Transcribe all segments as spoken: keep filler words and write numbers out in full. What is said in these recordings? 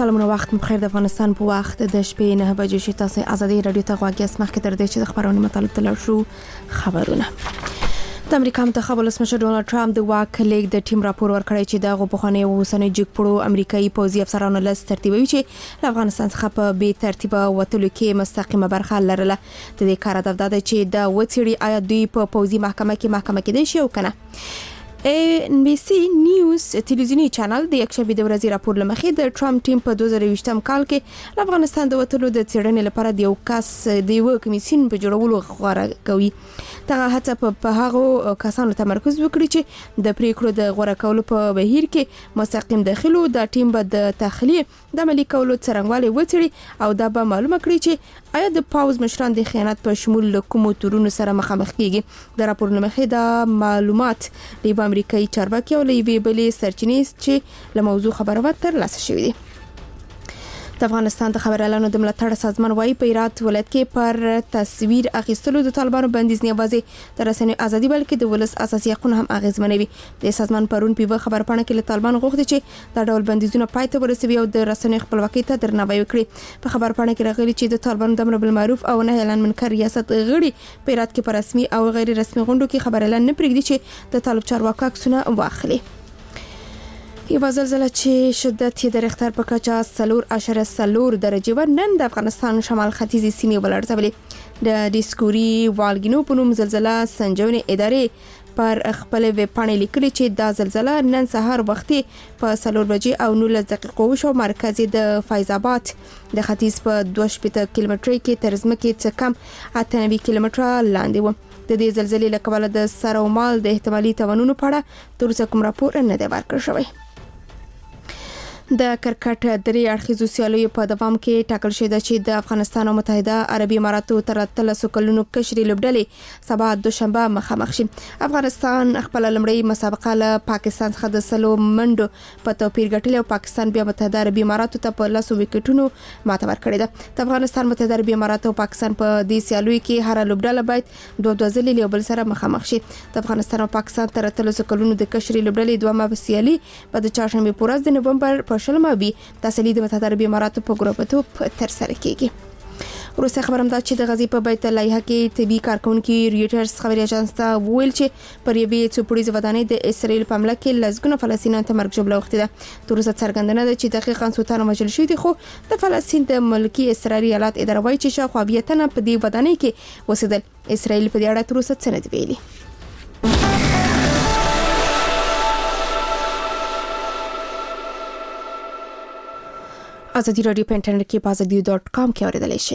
سلامونه وخت مخیر د افغانستان په وخت د شپې نه بجې شي. تاسو ازادي رادیو ته غواړئ اسمه کې تر دې چې د خبرونو مطالب تل شو خبرونه. د امریکا منتخب ولسمشر ډونالد ټرمپ د واک لیک د ټیم راپور ورکړی چې د غوښنې اوسنۍ جګپړو امریکایي پوځي افسرانو لس ترتیبوي چې له افغانستان څخه په بې ترتیبه وتلو کې مستقیمه برخه لرله. د دې کار هدف دا دی چې د وڅېړي آیا دوی په پوځي محکمه کې محکمه کېدای شي او کنه. ان بي سي نیوز تلویزیونی چینل د یکشنبه د ورځې راپور لمخې د ټرمپ ټیم په دوه زره یوولسم کال کې له افغانستان د وټلو د څېړنې لپاره د یو کس د یو کمیسیون په جوړولو غوړه کوي. دغه هڅه په هغه کسانو تمرکز وکړي چې د پریکړو د غوړه کولو په بهیر کې مستقیم داخلو. د ټیم به د تخلیه د عملي کولو څرنګوالی وڅېړي او دا به معلومه کړي چې آیا د پاوز مشران د خیانت په شمول کومو تورونو سره مخامخ کیږي. د راپور لمخې د معلومات د امریکایي چارواکي او لوی بلې سرچینې چې له موضوع خبره و تر لاسه شوې دي. د افغانستان د خبريالانو د ملاتړ سازمان وايي په هرات ولایت کې پر تصویر اخیستلو د طالبانو بندیز نه یوازې د رسنیو ازادي بلکې د ولس اساسي حقوق هم اغیزمنوي. د سازمان پرون په خبر پاڼه کې له طالبانو غوښتي چې دا ډول بندیزونه پای ته ورسوي او د رسنیو خپلواکۍ ته درناوی وکړي. په خبر پاڼه کې راغلي چې د طالبانو د امر بالمعروف او نهي اعلان منکر ریاست غړي په هرات کې پر رسمي او غیر رسمي غونډو کې خبريالان نه پرېږدي چې د طالب چارواکو عکسونه واخلي. یو زلزلہ چې شدت یې د ریختر په کچه سلور اشاره سلور درجه و نن د افغانستان شمال ختیځي سیمې ولړزولې. د ډیسکوري والګینو په نوم زلزلہ سنجونې ادارې پر خپل ویب پاڼه لیکلي چې دا زلزلہ نن سهار وختي په سلور بجې او نولس دقیقو وشو. مرکز د فیض آباد د ختیځ په دوه شپږ کیلومتري کې تر ځمکې څخه کم اته نوي کیلومتره لاندې و. د دې زلزلې له کبله د سر او مال د احتمالي تاوانونو په اړه تر اوسه کوم راپور نه دی ورکړل شوی. د کرکټ درې اړخیزو سیالیو په دوام کې ټاکل شوی چې د افغانستان او متحده عربي اماراتو تر اتلسو کلونو کشري لوبډلې سبا دوشنبه مخامخ شي. افغانستان خپل لمړی مسابقه له پاکستان څخه د سلو منډو په توپیر ګټلې او پاکستان بیا متحده عربي اماراتو ته په لاسو وکټونو ماته ورکړې ده. د افغانستان متحده عربي اماراتو او پاکستان په دې سیالیو کې هر لوبډله باید دوه دوه ځلې یو بل سره مخامخ شي. د افغانستان او پاکستان تر اتلسو کلونو د کشري لوبډلې دوه سیالي په د چهارشنبه په ورځ د نومبر په شلمه بي تحصیلي د متحده عربي اماراتو په ګروپتوب تر سره کیږي. وروسته خبرم دا چې د غزي په بیت الله کې طبي کارکونکو ریټرز خبري اژانس ته ویل چې پر یوې څوپړیزه ودانۍ د اسرائیل په حمله کې لزګونه فلسطینیان ته مرګ جوړه وخت ده. ترڅو څرګندنه ده چې دقیقاً سوتانو مجل شوی دی خو د فلسطین د ملکی اسرائیلي ایالات اداره وايي چې شاوخوا بیتنه په دې ودانۍ کې وسیدل. اسرائیل په دې اړه تر اوسه څه نه دی ویلي. ازادي رادیو په انټرنیټ کې په ازادي ډاټ کام کې اوریدلای شئ.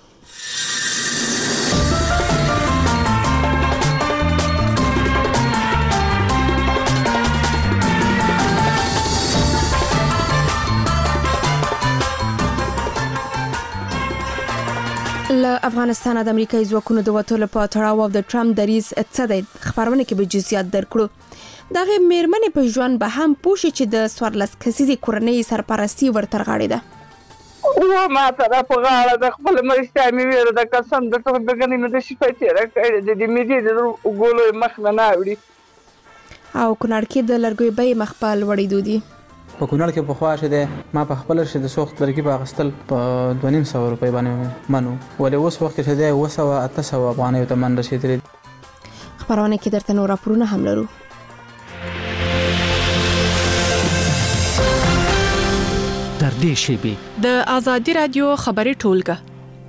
له افغانستان د امریکایي ځواکونو د وټولو په تړاو او د ټرمپ دریز څه دی خبرونه کې به جزئیات درکړو. دغه میرمنې په ژوند به هم پوښي چې د سوارلس کسیزي کورنۍ سرپرستی ورتر غاړي ده. و ما ته په غاړه د خپل مرشته مې ویره د قسم د ټول بګنې نه د شپې تیر کړې د دې مې د ګولو مخ نه ناوړي. او کونړ کې د لرګوي به مخ په لوړې دودي. په کونړ کې په خوا شه ما په خپل شه د سوخت لرګي په اغستل په دوه نیم سو روپۍ باندې منو ولې اوس وخت کې ده و سو اته سو افغانۍ ته من رسیدلې. خبرونه کې درته نور راپورونه هم لرو. در دې شیبي د ازادي رادیو خبري ټولګه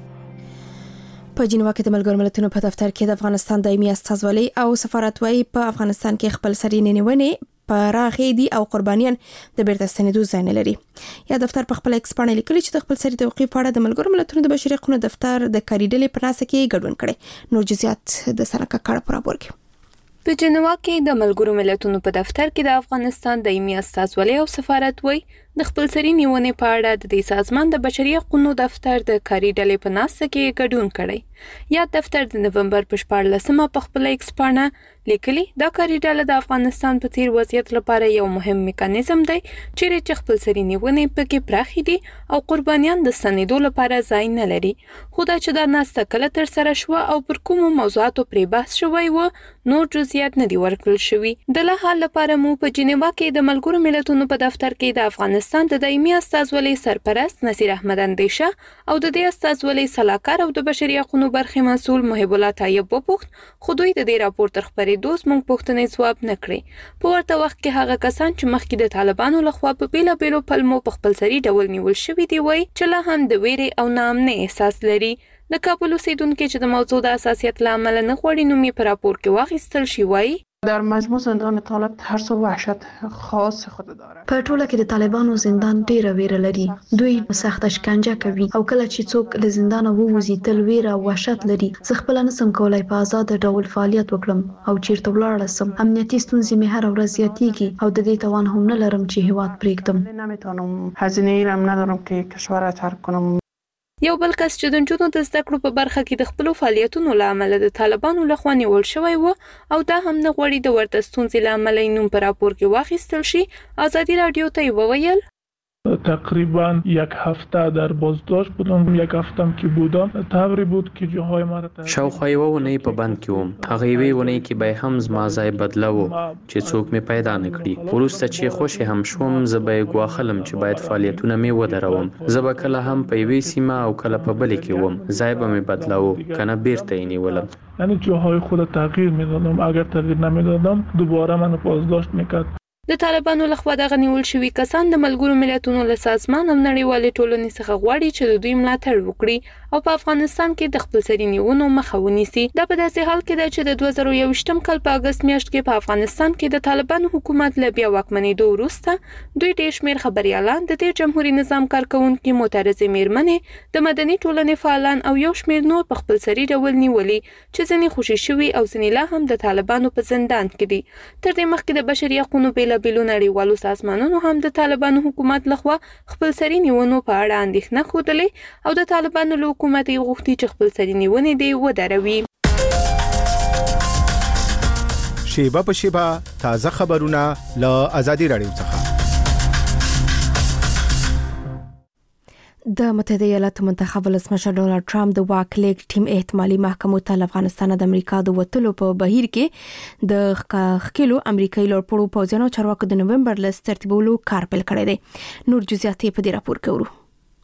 په جنیوا کې د ملګرو ملتونو په دفتر کې د افغانستان دایمي استازولي او سفارت وايي په افغانستان کې خپل سرینې نیونې پراخې دي او قربانیان د بیرته ستنېدو ځای نه لري. یا دفتر په خپل ایکس باندې لیکلي چې د خپل سری توقیف په اړه د ملګرو ملتونو د بشري حقوقو دفتر د کاري ډلې په ناسه کې ګډون کړي. نور جزئیات د سنکه کړه پر راپور کې. په جنیوا کې د ملګرو ملتونو په دفتر کې د افغانستان دایمي استازولي او سفارت وای د خپل سری نیونې په اړه د دې سازمان د بشري حقوقو دفتر د کاري ډلې په ناسه کې ګډون کړي. یا دفتر د نومبر په شپاړلسمه په خپل ایکس باندې لیکلي دا کاري ډله د افغانستان په تیر وضعیت لپاره یو مهم میکانیزم دی چې خپل سری نیونې پکې پراخې دي او قربانیان د ستنېدو لپاره ځای نه لري. خو دا چې دا ناسته کله تر سره شو او پر کومو موضوعاتو پرې بحث شوی و نور جزئیات نه دي ورکړل شوي. د لا حال لپاره مو په جنیوا کې د ملګرو ملتونو په دفتر کې د افغانستان افغانستان د دایمي استازولۍ سرپرست نصیر احمد اندیشه او د دې استازولۍ سلاکار او د بشري حقوقو برخې مسؤل محب الله طیب وپوښت، خو دوی د دې راپور تر خبرېدو زموږ پوښتنې ځواب نه کړې. په ورته وخت کې هغه کسان چې مخکې د طالبانو لخوا په بیلابیلو پلمو په خپلسري ډول نیول شوي دي وایي چې لا هم د ویرې او ناامنۍ احساس لري. د کابل اوسیدونکي چې د موضوع د حساسیت له امله نه غواړي نوم یې په راپور کې واخیستل شي وایي در مجموع زندان طالب ترس و وحشت خاص خود داره. په ټوله کې د طالبانو زندان ډیره ویره لري. دوی سخت شکنجه کوي او کله چې څوک له زندان ووځي تل ویره او وحشت لري. زه خپل نه سم کولای په آزاد ډول فعالیت وکړم او چیرته ولاړ سم. امنیتي ستونزې مې هر ورځ زیاتېږي او د دې توان هم نه لرم چې هیواد پرېږدم. نمیتونم هزینه ای هم ندارم که کشور را ترک کنم. یو بل کس چې د نجونو د زده کړو په برخه کې د خپلو فعالیتونو له امله د طالبانو لخوا نیول شوی و او دا هم نه غواړي د ورته ستونزې له امله یې نوم په راپور کې واخیستل شي، ازادي راډیو ته یې وویل تقریبا یک هفته در بازداشت بودم. یک هفتم که بودم طوری بود که جاهای مرا شاوخوا یوه اونۍ په بند کې وم. هغه یوې اونۍ کې به هم زما ځای بدله و چې څوک مې پیدا نه کړي. وروسته چې خوشې هم شوم زه به یې ګواښلم چې باید فعالیتونه مې ودروم. زه به کله هم په یوې سیمه او کله په بلې کې وم. ځای به مې بدلو که نه بیرته یې نیولم. یعنی جاهای خود تغییر میدادم. اگر تغییر نمیدادم دوباره منو بازداشت میکرد. د طالبانو لخوا دغه نیول شوي کسان د ملګرو ملتونو له سازمان او نړیوالې ټولنې څخه غواړي چې د دوی ملاتړ وکړي او په افغانستان کې د خپلسري نیونو مخه ونیسي. دا په داسې حال کې ده چې د دوه زره یوویشتم کال په اګست میاشت کې په افغانستان کې د طالبانو حکومت له بیا واکمنېدو وروسته دوی ډېر شمېر خبریالان، د دې جمهوري نظام کارکوونکي، معترضې مېرمنې، د مدني ټولنې فعالان او یو شمېر نور په خپلسري ډول نیولي چې ځینې خوشي شوي او ځینې لا هم د طالبانو په زندان کې دي. تر دې مخکې د بشري حقوقو بیلابیلو نړیوالو سازمانونو هم د طالبانو حکومت لخوا خپلسري نیونو په اړه اندېښنه ښودلې او د طالبانو له حکومت یې غوښتي چې خپلسري نیونې دې ودروي. شیبه په شیبه تازه خبرونه له آزادي راډیو څخه. د متحده ایالاتو منتخب ولسمشر ډونالد ټرمپ د واک لیږد ټیم احتمالي محکمو ته له افغانستان د امریکا د وتلو په بهیر کې د ښکېلو امریکایي لوړپوړو پوځیانو چارواکو د نومبر لس ترتیبولو کار پیل کړی دی. نور جزئیات په دې راپور کې ورو.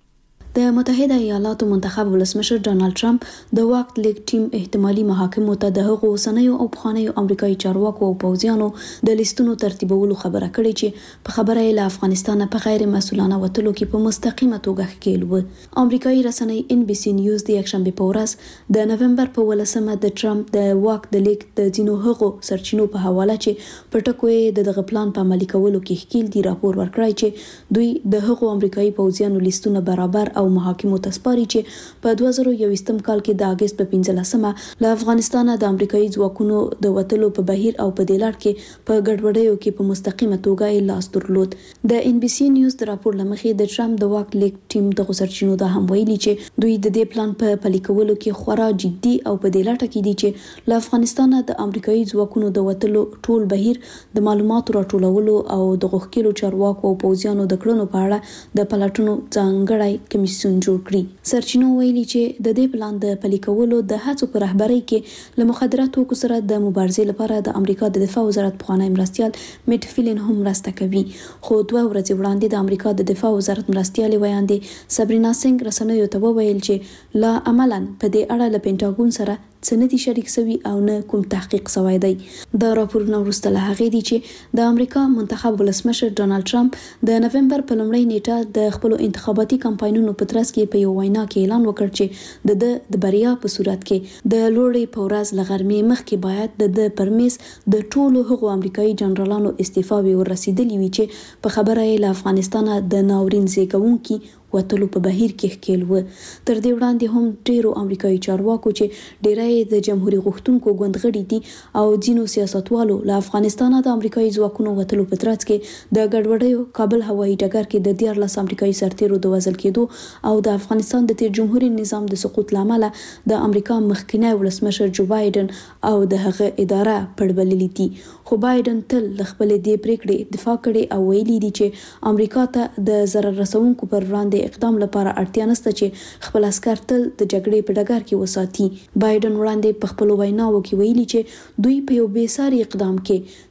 د متحده ایالاتو منتخب ولسمشر ډونالد ټرمپ د واک لیږد ټیم احتمالي محاکمو ته د هغو اوسنیو او پخوانیو امریکایي چارواکو او پوځیانو د لیستونو ترتیبولو خبره کړې چې په خبره یې له افغانستان په غیر مسؤلانه وتلو کې په مستقیمه توګه ښکېل و. امریکایي رسنۍ ان بي سي نیوز د یکشنبه په ورځ د نومبر په ولسمه د ټرمپ د واک د لیږد د ځینو هغو سرچینو په حواله چې په ټکو یې د دغه پلان په عملي کولو کې ښکېل دي راپور ورکړی چې دوی د هغو امریکایي پوځیانو لیستونه برابر او محاکمو ته سپاري چې په دوه زره یوویشتم کال کې د اګست په پنځلسمه له افغانستان د امریکایي ځواکونو د وتلو په بهیر او په دې لړ کې په ګډوډیو کې په مستقیمه توګه یې لاس درلود. د ان بي سي نیوز د راپور له مخې د ټرمپ د واک لیږد ټیم د سرچینو دا هم ویلي چې دوی د دې پلان په پلي کولو کې خورا جدي او په دې لټه کې دي چې له افغانستان د امریکایي ځواکونو د وتلو ټول بهیر د معلوماتو راټولولو او د غوښتلو چارواکو او پوځیانو د کړنو په اړه د پلټنو ځانګړی کمیسیون جوړ کړي. سرچینو ویلي چې د دې پلان د پلي کولو د هڅو په رهبرۍ کې له مخدره توکو سره د مبارزې لپاره د امریکا د دفاع وزارت پخوانی مرستیال میټ فیلن هم مرسته کوي. خو دوه ورځې وړاندې د امریکا د دفاع وزارت مرستیال ویاندې سبرینا سنگ رسنیو ته وویل چې لا عملاً په دې اړه له پینټاګون سره سندي شریک سوي او نه کوم تحقیق سوی دی. دا راپورونه وروسته له هغې دي چې د امریکا منتخب ولسمشر ډونالد ټرمپ د نومبر په لومړۍ نیټه د خپلو انتخاباتي کمپاینونو په ترڅ کې په یو وینا کې اعلان وکړ چې د د بریا په صورت کې د لوړې په ورځ له غرمې مخکې باید د د پرمیز د ټولو هغو امریکایي جنرالانو استعفاوې ورسېدلې وي چې په خبره یې له افغانستان د ناورین زېږوونکي وتلو په بهیر کې ښکېل و. تر دې وړاندې هم ډیرو امریکایي چارواکو چې ډیری د جمهوریت غوښتونکو ګوند غړي دي او ځینو سیاستوالو له افغانستان د امریکایي ځواکونو وتلو په ترڅ کې د ګډوډیو کابل هوایي ډګر کې د دیارلس امریکایي سرتیرو د وژل کېدو او د افغانستان د تیر جمهوریت نظام د سقوط لامل د امریکا مخکنی ولسمشر جو بایدن او د هغه اداره پړبللې دي. خو بایدن تل له خپل دې پریکړې دفاع کړې او ویلي دي چې امریکا ته د ضرر رسونکو پر وړاندې اقدام لپاره اړتیا نشته چې خپل عسكر تل د جګړې په ډګر کې وساتي. بایدن وړاندې په خپل ویناوو کې ویلي چې دوی په یو بې ساري اقدام کې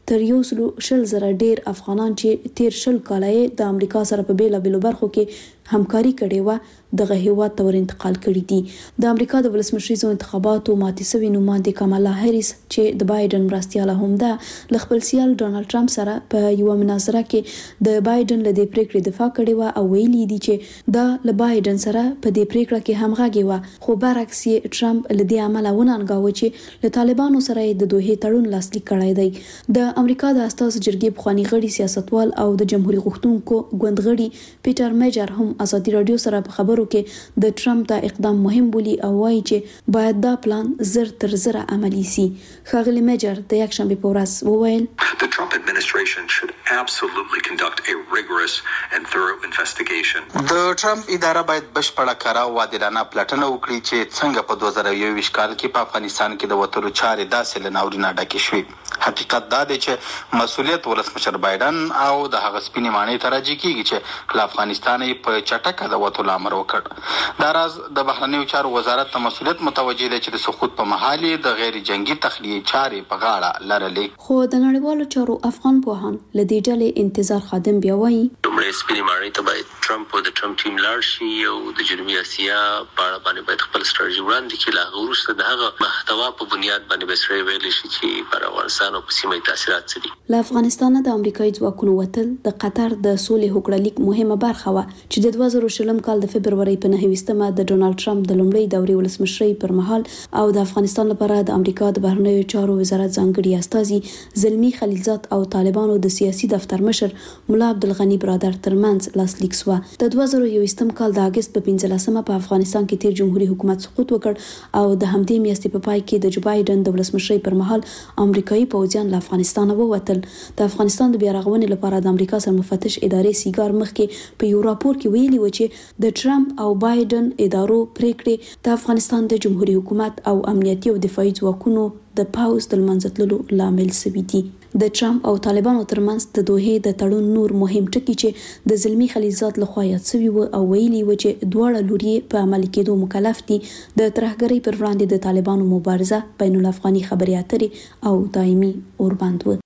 تر یو سلو شل زره ډیر افغانان چې تیر شل کاله د امریکا سره په بیلابېلو برخو کې همکاري کړې وه دغه هیواد ته ور انتقال کړي دي. د امریکا د ولسمشریزو انتخاباتو ماتې سوي نوماندې کامالا هریس چې د بایدن مرستیاله هم ده له خپل سیال ډونالد ټرمپ سره په یو مناظره کې د بایدن له دې پریکړې دفاع کړې و او ویلي دي چې دا له بایدن سره په دې پریکړه کې همغږي و، خو برعکس یې ټرمپ له دې عمله وننګاوه چې له طالبانو سره د دوه تړون لاسلیک کړی دی. د امریکا د استازو جرګې پخوانی غړي سیاستوال او د جمهوریت غوښتونکو ګوند غړي پیټر میجر هم ازادي رادیو سره په خبرو کې د ټرمپ دا اقدام مهم بولي او وایي چې باید دا پلان زر تر زر عملی سي. ښاغلی میجر د یکشنبه په ورځ وویل The Trump administration should absolutely conduct a rigorous and thorough investigation. د ټرمپ اداره باید بشپړه کاره او عادلانه پلټنه وکړي چې څنګه په دوه زره یوویشت کال کې په افغانستان کې د وټرو چارې داسې له ناورینه ډکې شوې. حقیقت دا دی چې مسؤلیت ولسمشر بایدن او د هغه سپینې ماڼۍ ته راجع کیږي چې له افغانستان په چټکه د وټولو امر وکړ. دا راز د بهرنیو چارو وزارت ته مسؤلیت متوجه دی چې د سقوط په مهال د غیر جنگي تخلیه چارې په غاړه لرلې. خو د نړیوالو چارو افغان پوهان له دې ډلې انتظار خادم بیا وایي لومړی سپینې ماڼۍ ته باید ټرمپ او د ټرمپ ټیم لاړ شي او د جنوبي اسیا په اړه باندې باید خپل ستراتیژي وړاندې کړي. له هغه وروسته د هغه محتوا په بنیاد باندې به سړی ویلی شي چې پر افغانستان او په سیمه یې تاثیرات څه دي. له افغانستانه د امریکایي ځواکونو وتل د قطر د سولې هوکړلیک مهمه برخه وه چې د دوه زره شلم کال د فبرورۍ په نهه ویشتمه د ډونالد ټرمپ د لومړۍ دورې ولسمشرۍ پر مهال او د افغانستان لپاره د امریکا د بهرنیو چارو وزارت ځانګړي استازي زلمی خلیلزاد او طالبانو د سیاسي دفتر مشر ملا عبدالغني برادر ترمنځ لاسلیک شو. د دوه زره یوویشتم کال د اگست په پنځلسمه په افغانستان کې تیر جمهوریت حکومت سقوط وکړ او د همدې میاشتې په پای کې د جو بایدن د ولسمشرۍ پر مهال امریکایي پوځیان له افغانستان ووتل. د افغانستان د بیا رغونې لپاره د امریکا سره مفتش ادارې سیګار مخکې په یو راپور کې ویلي و چې د ټرمپ او بایدن ادارو پریکړې د افغانستان د جمهوریت حکومت او امنیتي او دفاعي ځواکونو د پاوز د لمنځه تللو لامل شوي دي. د ټرمپ او طالبانو ترمنځ د دوه د تړون نور مهم ټکي چې د زلمی خلیلزاد لخوا یاد شوي و او ویلي و چې دواړه لوري په عملي کېدو مکلف دي د ترهګرۍ پر وړاندې د طالبانو مبارزه بین الافغاني خبري اترې او دایمي اوربند و.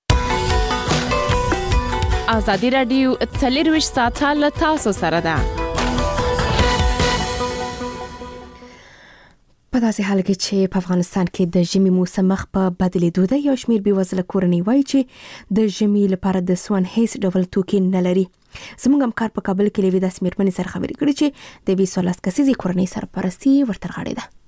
ازادي رادیو څلرویشت ساعته له تاسو سره ده. په داسې حال کې چې په افغانستان کې د ژمي موسم مخ په بدلیدو ده، یو شمېر بېوزله کورنۍ وایي چې د ژمي لپاره د سون هیڅ ډول توکي نه لري. زموږ همکار په کابل کې له یوې داسې مېرمنې سره خبرې کړې چې د یوې څوارلس کسیزې کورنۍ سرپرستي ورته غاړې ده.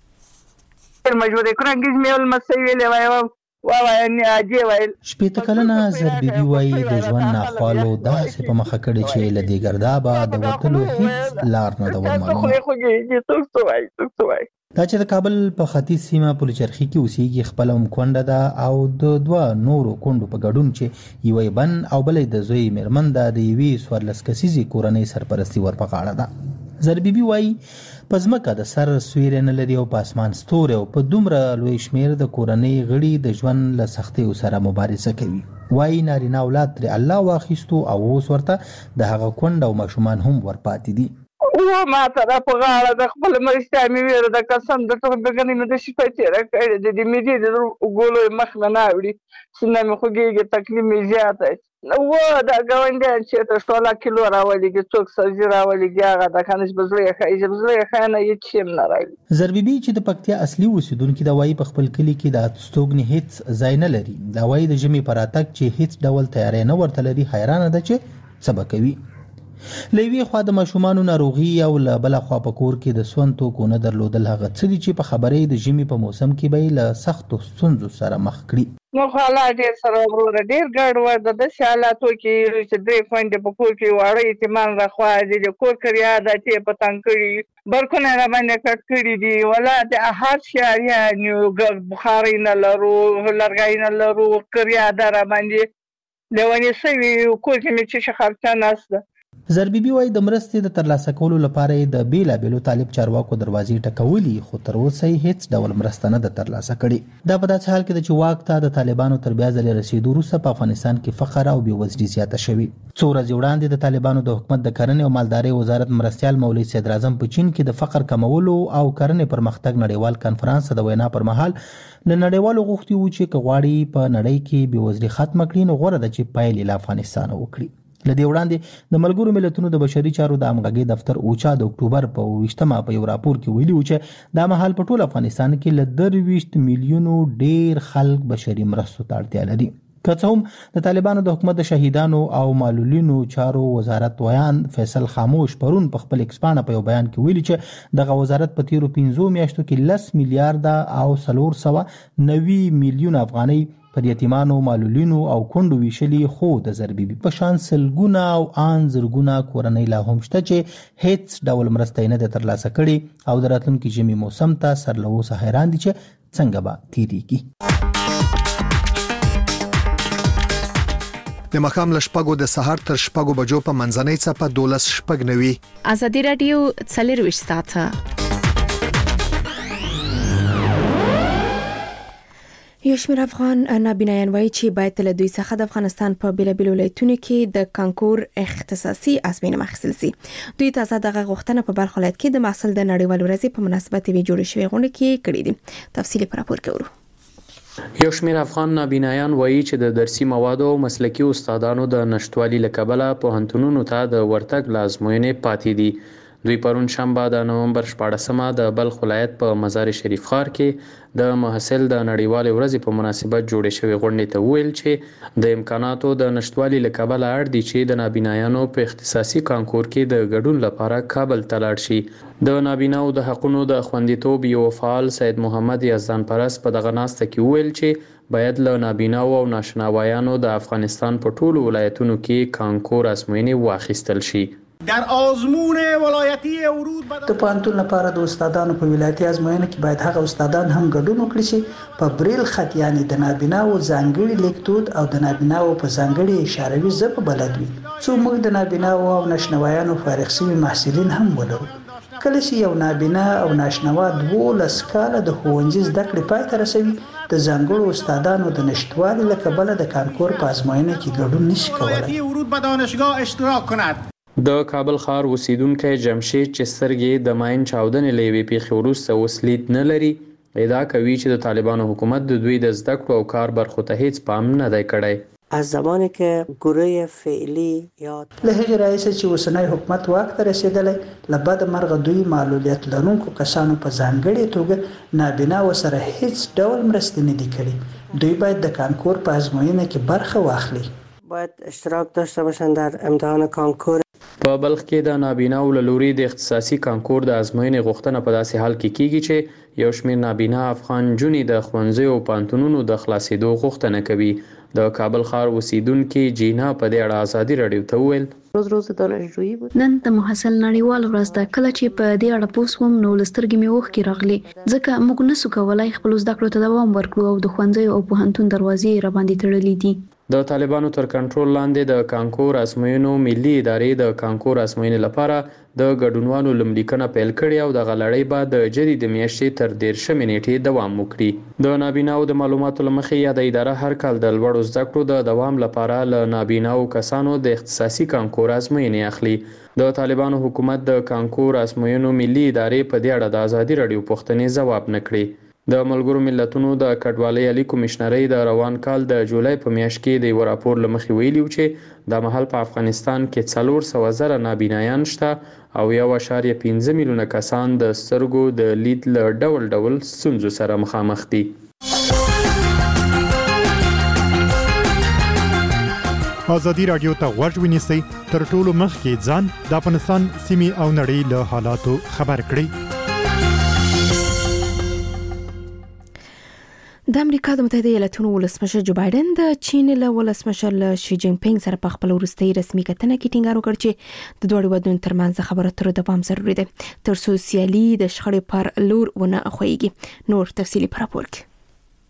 شپېته کلنه زربیبي وایي د ژوند ناخوالو داسې په مخه کړې چې له دې ګردابه د وتلو هیڅ لار نه ده ورمعلومه. دا چې د کابل په ختیځ سیمه پلچرخي کې اوسېږي خپله هم کونډه ده او د دوه نورو کونډو په ګډون چې یوه یې بن او بله یې د زوی مېرمن ده د یوې څوارلس کسیزې کورنۍ سرپرستي ور په غاړه ده. زربیبي وایي په ځمکه د سر سیوری نه لري او په اسمان ستوری او په دومره لوی شمېر د کورنۍ غړي د ژوند له سختیو سره مبارزه کوي. وایي نارینه اولاد ترې الله واخیستو او اوس ورته د هغه کونډه او ماشومان هم ورپاتې دي. و ما ته را په غاړه د خپل مرستیا مې ویره د قسم د ټول بګنې مې د شپې تېره کړې د دې مې د ګولو مخ مې نه اوړي سینه مې خوږېږي تکلیف مې زیاته و د ګاونډیان چې ته شوله کیلو راولېږي څوک سبزي راولېږي هغه د کنش به زړه یې ښایي چې زړه یې ښایي نه هېڅ شی نه راوي. زربیبي چې د پکتیا اصلي اوسېدونکي ده وایي په خپل کلي کې د هستوګنې هېڅ ځای نه لري. دا وایي د ژمي په راتګ چې هېڅ ډول تیاری نه ورته لري حیرانه ده چې څه به کوي. له یوې خوا د ماشومانو ناروغي او له بله خوا په کور کې د سون توکو نه درلودل هغه څه دي چې په خبرې د ژمي په موسم کې به یې له سختو ستونزو سره مخ کړي. نو خو حالات ډېر سره وروره ډېر ګډوډ د داسې حالاتو کې چې درې خویندې په کور کې واړه یتیمان راخوا دي د کور کریادات یې په تنګ کړي برکونه را باندې کټ کړي دي ولا د هر شي یعنې بخارۍ نه لرو لرګی نه لرو کریاده را باندې لیونې سوي کور کې مې چې خرچه نسته. زربيبي وايي د مرستې د ترلاسه کولو لپاره د بیلابېلو طالب چارواکو دروازې ټکولې خو تر اوسه هیڅ ډول مرسته نه ده ترلاسه کړې. دا په داسې حال کې ده چې واک ته د طالبانو تر بیا ځلې رسیدو وروسته په افغانستان کې فقر او بېوزلي زیاته شوې. څو ورځې وړاندې د طالبانو د حکومت د کرنې او مالدارۍ وزارت مرستیال مولوي سید اعظم په چین کې د فقر کمولو او کرنې پرمختګ نړیوال کانفرنس د وینا پر مهال له نړیوالو غوښتي وو چې که غواړي په نړۍ کې بېوزلي ختمه کړي نو غوره ده چې پایلې له افغانستانه وکړي. لدې وړاندې د ملګرو ملتونو د بشري چارو د همغږۍ دفتر اوچا د اکتوبر په ویشتمه په یو راپور کې ویلي و چې دا مهال په ټول افغانستان کې له درویشت میلیونو ډیر خلک بشري مرستو ته اړتیا لري. که څه هم د طالبانو د حکومت د شهیدانو او معلولینو چارو وزارت ویان فیصل خاموش پرون په خپل ایکسپانه په یو بیان کې ویلي چې دغه وزارت په تیرو پنځو میاشتو کې لس میلیارډ او څلور سوه نوي میلیون افغانۍ پر یتیمانو معلولینو او کونډو ویشلي، خو د زربيبي په شان سلګونه او ان زرګونه کورنۍ لا هم شته چې هیڅ ډول مرسته نه ده ترلاسه کړې او د راتلونکي ژمي موسم ته سر له اوسه حیران دي چې څنګه به تیریږي. د مخام لشپګو د سحر تر شپګو بجو په منځنۍ څپه دولس شپګ نوي. ازادي رادیو څلرویشت ساعته یو شمېر افغان نابینایان وایي چې باید له دوی څخه د افغانستان په بیلابیلو ولایتونو کې د کانکور اختصاصي ازموینه اخیستل شي. دوی تازه دغه غوښتنه په بلخ ولایت کې د محصل د نړیوال ورځې په مناسبت یې جوړ شوې غونډه کې کړې دي. تفصیلي راپور کوي. یو شمېر افغان نابینایان وایي چې د درسي موادو او مسلکي استادانو د نشټوالي له کبله پوهنتونونو ته د ورتګ له ازموینې پاتې دي. دوی پرون شنبه د نومبر شپاړسمه د بلخ ولایت په مزار شریف ښار کې د محصل د نړیوالې ورځې په مناسبت جوړې شوې غونډې ته وویل چې د امکاناتو د نشټوالي له کبله اړ دي چې د نابینایانو په اختصاصي کانکور کې د ګډون لپاره کابل ته لاړ شي. د نابیناو د حقونو د خوندیتوب یو فعال سید محمد یزدان پرست په دغه ناسته کې وویل چې باید له نابیناو او ناشناوایانو د افغانستان په ټولو ولایتونو کې کانکور ازموینې واخیستل شي. در آزمون ولایتی ورود د پوهنتون لپاره د استادانو په ولایتي ازموینه کې باید هغه استادان هم ګډون وکړي چې په بریل خط یعنی د نابیناو ځانګړي لیکدود او د نابیناو په ځانګړي اشاروي ژبه بلد وي، څو موږ د نابیناو او ناشنوایانو فارغ شوي محصلین هم ولرو. کله چې یو نابینا او ناشنوا دولس کاله د ښوونځي زده کړې پای ته رسوي، د ځانګړو استادانو د نشتوالي له کبله د کانکور په ازموینه کې ګډون نشي کولی. ورود به دانشگاه اشتراک کند. د کابل ښار اوسیدونکی جمشید چې سترګې د ماین چاودنې له یوې پیښې وروسته اوس لید نه لري، ادعا کوي چې د طالبانو حکومت د دوی د زده کړو او کار برخو ته هیڅ پام نه دی کړی. از زمانی که گروه فعلی یا له هغې راهیسې چې اوسنی حکومت واک ته رسېدلی، له بده مرغه دوی معلولیت لرونکو کسانو په ځانګړې توګه نابینا ورسره هیڅ ډول مرستې نه دي کړي. دوی باید د کانکور په ازموینه کې برخه واخلي. باید اشتراک داشته باشند در امتحان کانکور. په بلخ کې د نابیناو له لوري د اختصاصي کانکور د ازموینې غوښتنه په داسې حال کې کیږي چې یو شمېر نابینا افغان نجونې د ښوونځیو او پوهنتونونو د خلاصېدو غوښتنه کوي. د کابل ښار اوسیدونکي جینا په دې اړه ازادي راډیو ته وویل: روز روز دانشجویی بود. نن د محصل نړیوال ورځ ده. کله چې په دې اړه پوه شوم نو له سترګې مې اوښکې راغلې، ځکه موږ نسو کولی خپلو زده کړو ته دوام ورکړو او د ښوونځیو او پوهنتون دروازې راباندې تړلې دي. د طالبانو تر کنټرول لاندې د کانکور ازموینو ملي ادارې د کانکور ازموینې لپاره د ګډونوالو لومړیکنه پیل کړې او دغه لړۍ به د جدي د میاشتې تر دېرشمې نیټې دوام وکړي. د نابیناو د معلوماتو له مخې یاده اداره هر کال د لوړو زده کړو د دوام لپاره له نابیناو کسانو د اختصاصي کانکور ازموینې اخلي. د طالبانو حکومت د کانکور ازموینو ملي ادارې په دې اړه د ازادي راډیو پوښتنې ځواب نه کړې. د ملګرو ملتونو د کډوالۍ عالی کمشنرۍ د روان کال د جولای په میاشت کې د یو راپور له مخې ویلي و چې د مهال په افغانستان کې څلور سوه زره نابینایان شته او یو اعشاریه پنځه میلیونه کسان د سترګو د لید له ډول ډول ستونزو سره مخامخ دي. ازادي راډیو ته غوږ ونیسئ، تر ټولو مخکې ځان د افغانستان سیمې او نړۍ له حالاتو خبر کړئ. د امریکا د متحده ایالاتونو ولسمشر جو بایدن د چین له ولسمشر شي جین پینګ سره په خپل وروستۍ رسمي کتنه کې ټینګار وکړ چې د دوه ودونو ترمنځ خبرو اترو دوام ضروري دی تر څو سیالي د شخړې پر لور ونه خوېږي. نور تفصیلی راپور کې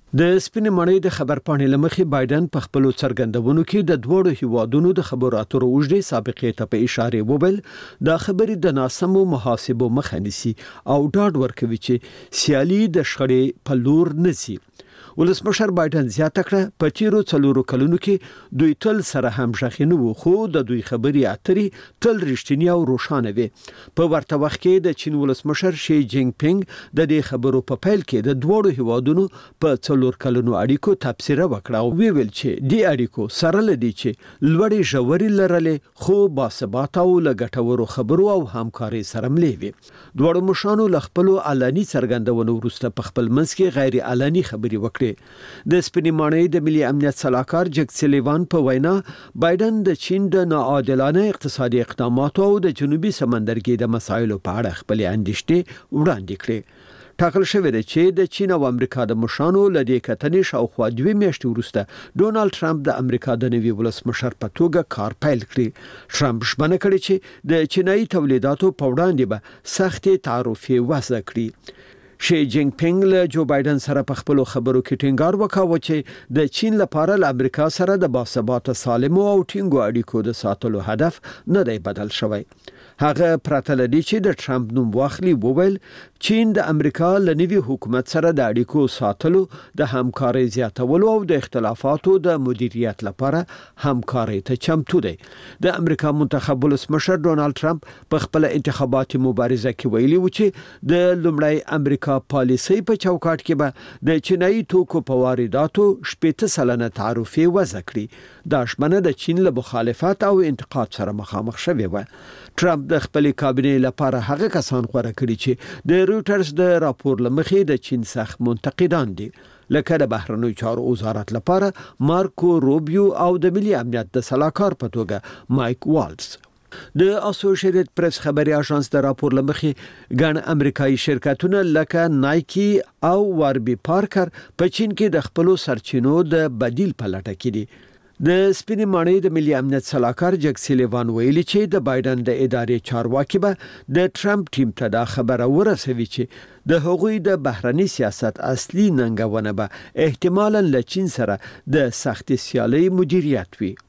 د سپینې مړۍ د خبرپاڼې لمخې بایدن په خپل څرګندونو کې د دوړو هیوادونو د خبرو اترو اوږدې سابقې ته په اشاره وویل دا خبرې د ناسمو محاسبو مخه نیسي او ډاډ ورکوي چې سیالي د شخړې په لور نشي. ولسمشر بایدن زیاته کړه په تیرو څلورو کلونو کې دوی تل سره همغږي نه وو، خو د دوی خبرې اترې تل رښتینی او روښانه وي. په ورته وخت کې د چین ولسمشر شي جینګ پینګ د دې خبرو په پیل کې د دوړو هیوادونو په څلور کلونو اړیکو تبصره وکړه او ویل چې دې اړیکو سره لدی چې لوړې ژورې لرلې خو باثبات او لګټورو خبرو او همکاري سره ملي. دوړو مشانو ل خپل علني څرګندونو وروسته په خپل منځ کې غیر علني خبري وکړي. د سپینې ماڼۍ د ملي امنیت صلاحکار جک سلیوان په وینا بایدن د چین د ناعادلانه اقتصادي اقداماتو او د جنوبي سمندرګي د مسایلو په اړه خپل اندېښنې وړاندې کړې. ټاکل شوی دی چې د چین او امریکا د مشانو لدې کتنې شاوخوا دوه میاشتې وروسته ډونالد ټرمپ د امریکا د نوي ولسمشر په توګه کار پیل کړی. ټرمپ ژمنه کړې چې د چینایي تولیداتو په وړاندې به سختې تعرفې وضع کړي. شي جینګ پینګ له جو بایدن سره په خپل خبرو کې ټینګار وکاوه چې د چین لپاره له امریکا سره د باثباته سالمو او ټینګو اړیکو د ساتلو هدف نه دی بدل شوی. هغه پرته لدی چې د ټرمپ نوم واخلي وویل چین د امریکا له نوي حکومت سره د اړیکو ساتلو د همکارۍ زیاتولو او د اختلافاتو د مدیریت لپاره همکارۍ ته چمتو دی. د امریکا منتخب ولسمشر ډونالد ټرمپ په خپل انتخاباتي مبارزه کې ویلي و چې د لومړی امریکا پالیسي په چوکاټ کې به د چینایي توکو په وارداتو شپږ سلنه تعرفې وضع کړي. دا شمنه د چین له مخالفت او انتقاد سره مخامخ شوې و. ټرمپ د خپل کابینې لپاره هغه کسان غوړه کړي چې د روټرز د راپور لمخې د چین سخت منتقدان دي، لکه د بهرنیو چارو وزارت لپاره مارکو روبیو او د ملي امنیت د سلاکار په توګه مایک والز. د اسوسییټډ پریس خبري اژانس د راپور لمخې ګڼ امریکایي شرکتونه لکه نایکی او واربي پارکر په چین کې د خپل سرچینو د بدیل په لټه کې دي. د سپینې ماڼۍ د ملي امنیت صلاحکار جک سلیوان ویلي چې د بایدن د ادارې چارواکي به د ټرمپ ټیم ته دا خبره ورسوي چې د هغوی د بهرني سیاست اصلي ننګونه به احتمالاً له چین سره د سخت سیالي مدیریت وي.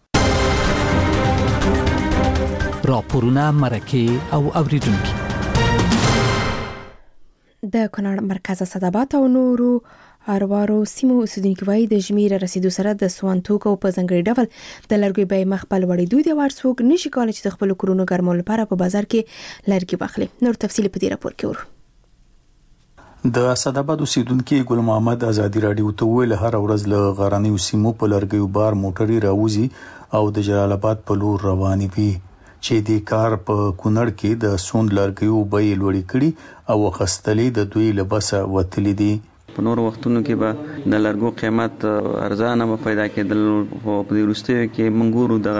راپورونه مرکه او اوریدونکو د کونړ مرکز صدابات او نورو اروارو سیمو اوسیدونکو وایي د ژمیر رسیدو سره د سوان توکو په ځنګړي ډول د لرګي بیه مخ په لوړېدو دی. ورڅوک نشي کولای چې د خپل کورونو ګرمولو لپاره په بازار کې لرګي واخلي. نور تفصیل په دې راپور کې ورو. د اسداباد اوسیدونکو ګل محمد ازادي رادیو ته ویل هر ورځ له غرانیو سیمو په لرګي بار موټري راوځي او د جلال آباد په لور رواني وي چې د کار په کونړ کې د سوند لرګیو بیې لوړې کړي او خستلې د دوی لباسه وتلې دي. په نور وختونو کې به د لرګو قیمت ارزانه به پیدا کېدل، په دې وروستیو کې منګورو د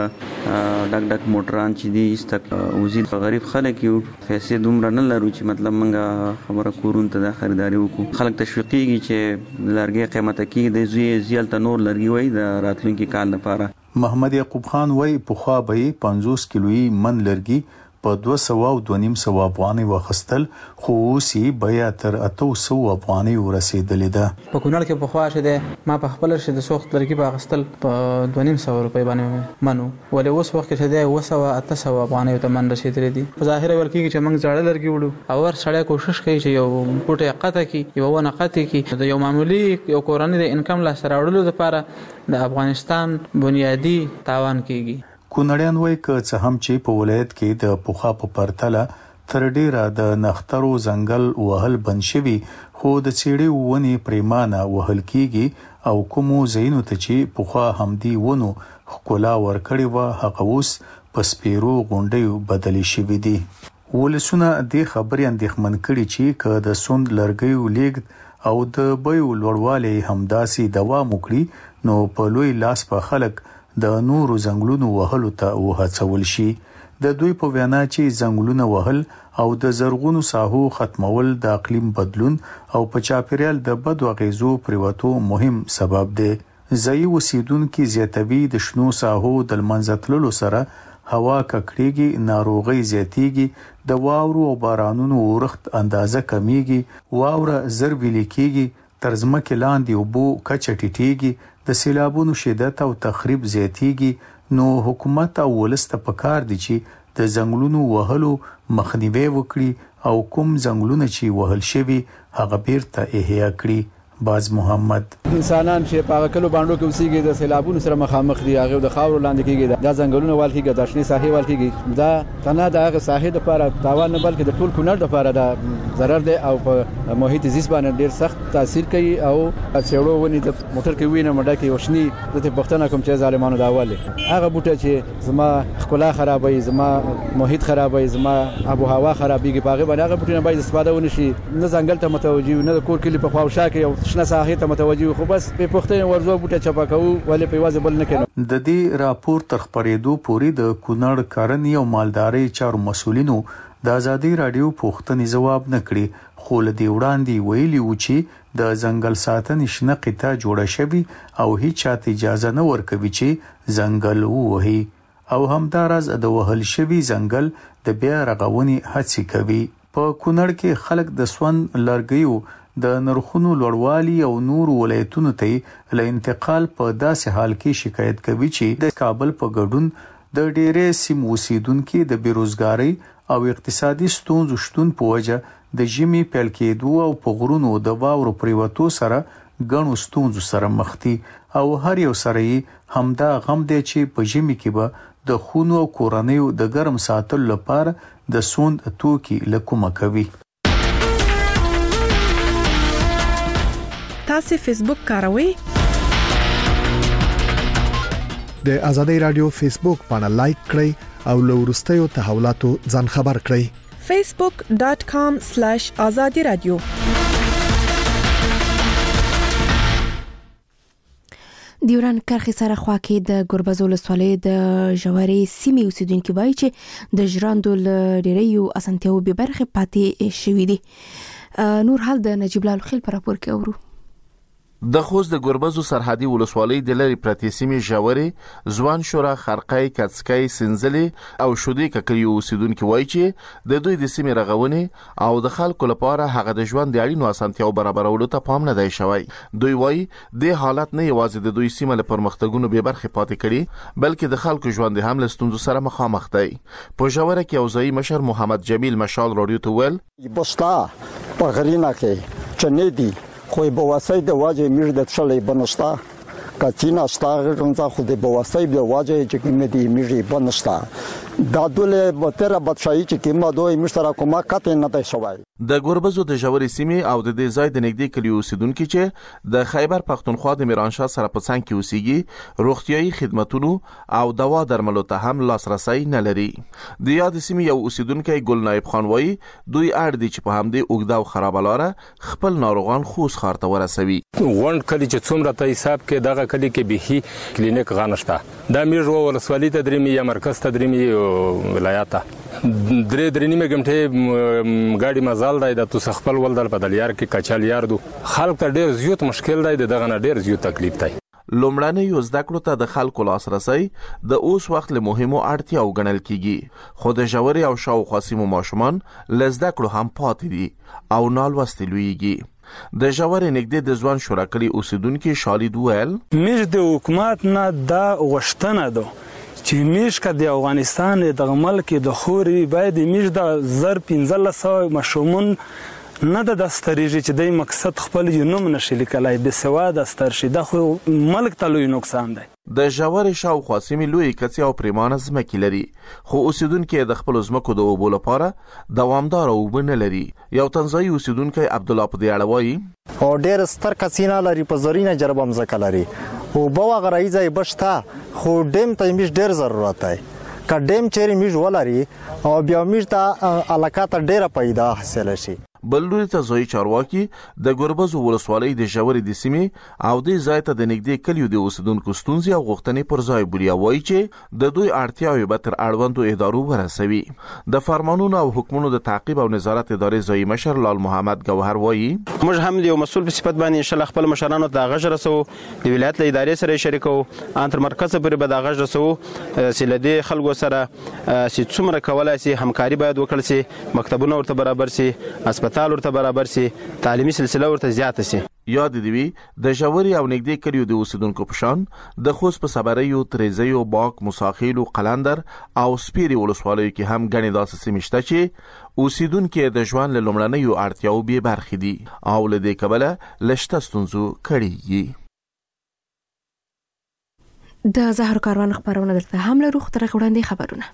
ډک ډک موټران چې دي استک وزید په غریب خلک یو پیسې دومره نه لرو چې مطلب منګه خبره کورون ته د خریداري وکړو. خلک تشویقيږي چې لرګي قیمت کې د زی زیل ته نور لرګي وای د راتلونکي کال لپاره. محمد یعقوب خان وای په خوا به پنځوس کیلوي من لرګي په دوه سوه او دوه نیم سوه افغانۍ واخیستل، خو اوس یې بیه تر اته سوه افغانۍ ورسېدلې ده. په کونړ کې پخوا چې ده ما په خپل شې د سوخت لرګي په اخیستل په دوه نیم سوه روپۍ باندې منو، ولې اوس وخت کې ده اوه سوه اته سوه افغانۍ ته من رسېدلې دي. په ظاهره ویل کېږي چې موږ زاړه لرګي وړو او ور سړی کوشش کوي چې یو بوټی قطع کړي، یو ونه قطع کړي، د یو معمولي یو کورنۍ د انکم لاسته راوړلو لپاره د افغانستان بنیادي تاوان کېږي. کونړیان وایي که څه هم چې په ولایت کې د پوخا په پرتله تر ډیره د نخترو ځنګل وهل بند شوي، خو د څېړې ونې پریمانه وهل کېږي او کومو ځایونو ته چې پوخا همدي ونو ښکلا ورکړې وه هغه اوس په سپیرو غونډیو بدلې شوي دي. ولسونه دې خبرې اندېښمن کړي چې که د سوند لرګیو لیږد او د بیو لوړوالی همداسې دوام وکړي نو په لوی لاس په خلک د نورو ځنګلونو وهلو ته وهڅول شي. د دوی په وینا چې ځنګلونه وهل او د زرغونو ساحو ختمول د اقلیم بدلون او په چاپیریال د بدو اغیزو پریوتو مهم سبب دی. ځایي اوسیدونکي زیاتوي د شنو ساحو د لمنځه تللو سره هوا ککړېږي، ناروغۍ زیاتېږي، د واورو او بارانونو ورښت اندازه کمیږي، واوره زر ویلې کېږي تر ځمکې لاندې اوبو کچه ټیټیږي، د سیلابونو شدت او تخریب زیاتیږي، نو حکومت او ولس ته پکار دي چې د ځنګلونو وهلو مخنیوي وکړي او کوم ځنګلونه چې وهل شوي هغه بیرته احیا کړي. باز محمد انسانان چې په کلو باندې کې اوسېږي د سیلابونو سره مخامخ دي، هغه د خاورو لاندې کېږي، دا ځنګلونه وال کېږي، د شنې ساحې وال کېږي. دا تنه د هغه ساحې لپاره تاوان نه بلکې د ټول کونړ لپاره دا ضرر دی او په محیط زیست باندې ډیر سخت تاثیر کوي. او څېړو ونی د موټر کې وینه مډه کې وشني د پښتنه کوم چې ظالمانو دا واله هغه بوټه چې زما خپل خرابوي، زما محیط خرابوي، زما ابو هوا خرابېږي، پاغه باندې هغه بوټونه باید استفاده ونشي، نه ځنګل ته متوجي، نه کور کې په خواوشا کې شنه ساحې ته متوجي، خو بس په پښتنه ورزو بوټه چپاکو ولې په واځ بل نه کینو. د دې راپور تر خبرېدو پورې د کونړ کرنې او مالدارۍ چارو مسولینو د ازادي رادیو پوښتنې جواب نه کړي، خو له دې وړاندې ویلي و چې د ځنګل ساتنې شنه قطعه جوړه شوي او هیڅ چاته اجازه نه ورکوي چې ځنګل ووهي، او همداراز د وهل شوي ځنګل د بیا رغونې هڅې کوي. په کونړ کې خلک د سون لرګیو د نرخونو لوړوالي او نور ولایتونو ته له انتقال په داسې حال کې شکایت کوي چې د کابل په ګډون د ډېرې سیمو اوسیدونکو د بیروزګارۍ او اقتصادي ستونزو شتون په وجه د ژمي پیل کېدو او په غرونو د واورو پریوتو سره ګڼو ستونزو سره مخ دي، او هر یو سره یې همدا غم دی چې په ژمي کې به د خونو او کورنیو د ګرم ساتلو لپاره د سوند توکي له کومه کوي. تاسو فیسبوک کاروئ؟ د آزادۍ رادیو فیسبوک باندې لایک کړئ او له وروستیو تحولاتو ځان خبر کړئ. فیسبوک ډاٹ کام سلیش آزادي رادیو. دیوران کرخي سره خوا کې د ګربز ولسوالۍ د ژورې سیمې اوسیدونکو وایي چې د ژرندو ډېریو اسانتیاو به برخه پاتې شوې دي. نور حال د نجیب الله خیل پر راپور کې اورو. د خوست د ګربزو سرحدي ولسوالۍ د لری پرتې سیمې ژورې ځوان شورا خرقای کڅکای سنځلې او شودي ککري اوسیدونکو وایي چې د دوی د سیمې رغونې او د خلکو لپاره هغه د ژوند د اړینو اسانتیاو برابرولو ته پام نه دی شوی. دوی وایي د حالت نه یوازې د دوی سیمه له پرمختګونو به برخه پاتې کړي بلکې د خلکو ژوند هم له ستونزو سره مخامخ دی. په ژوره کې اوځي مشر محمد جمیل مشال رادیو ته ویل بوستا پرغرینا کې چنيدي خو به واسي د واجه میږ د څلې بنستا کاتینا ستاره رنځه خو د بواسي د واجه چې کې دې میږ بنستا دا ډول به تر بادشاہي چې کیما دوی مشترک کومه کته نه دی شوی. د ګربزو د ژورې سیمې او د دې ځای د نږدې کلیو اوسیدونکو چې د خیبر پښتونخوا د میرانشاه سره په څنګ کې اوسېږي روغتيایي خدماتونو او دوا درملو ته هم لاسرسي نه لري. د یاد سیمې یو اوسیدونکو ګل نایب خان وایي دوی اړ دي چې په همدې اوګدا او خرابلاره خپل ناروغان خوست ښار ته ورسوي. وند کلی چې څومره ته حساب کې دغه کلی کې به کلینیک غانشته دا میرو ولسوالۍ ته درېمي یا مرکز ته درېمي ولایت درې درې نیمه غمټه ګاډي مزال دی د تو خپل ولدل بدل یار کې کچال یار دو خلک ته ډیر زیات مشکل دی دغه نه ډیر زیات تکلیف دی. لومړنۍ یو زده کړو ته د خلکو لاسرسي د اوس وخت له مهمو اړتیاو ګڼل کیږي خو د ژورې او شاوخوا سیمو ماشومان له زده کړو هم پاتې دي او نالوستي لویږي. د ژورې نږدې د ځوان شوراکلي اوسیدونکو شالید ویل موږ د حکومت نه دا غوښتنه ده چې میشکه د افغانستان د ملک د خوري باید میش د زر پنځه سوه مشمون نه د دستریږي چې د مقصد خپل یونم نشي لیکلای به سواد استرشي د خو ملک ته لوی نقصان دی. د ژورې شاوخوا سیمې لوی کڅي او پریمانه ځمکې لري خو اوسیدونکو د خپل ځمکو د اوبو لپاره دوامدار اوبه نه لري. یو تنزاني اوسیدونکو عبدالله په دې اړه وایي او ډېر ستر کسینه لري په زرینه جربه مزکه لري او بوا غړای ځای بشتا خو ډیم ته میش ډېر ضرورت دی که ډیم چیرې میش ولري او بیا میش ته علاقه ته ډېره پیدا حاصل شي. بلوري ته زوی چارواکي د ګربزو ولسوالۍ د ژورې د سیمې او د ځای ته د نږدې کلیو د اوسیدونکو ستونزې او غوښتنې پر ځای بولي وایي چې د دوی اړتیاوې به تر اړوندو ادارو ورسوي. د فرمانونو او حکمونو د تعقیب او نظارت ادارې ځای مشر لال محمد گوهر وایي موږ هم د یو مسؤل په صفت باندې ان شاء الله خپل مشرانو ته غږ رسو د ولایت له ادارې سره شریکو انتر مرکز پورې به دا غږ رسو سیلدي خلکو سره چې څومره کولای شي همکاري باید وکړي سي مکتبونه ورته برابر سي هسپتال ورته برابر سي تعلیمي سلسله ورته زیاته سي. یاد دی وی د ژوري او نږدې کلیو د اوسیدونکو په شان د خوست په صبریو تریزیو باک مساخیل او قلندر او سپیری ولسوالیو کې هم غني داسې سیمشته چې اوسیدونکو د ژوند له لومړنیو اړتیاو به برخې دي او له دې کبله لشته ستونزو کړي. د زهر کاروان خبرونه درته هم له روغ تر وړاندې خبرونه.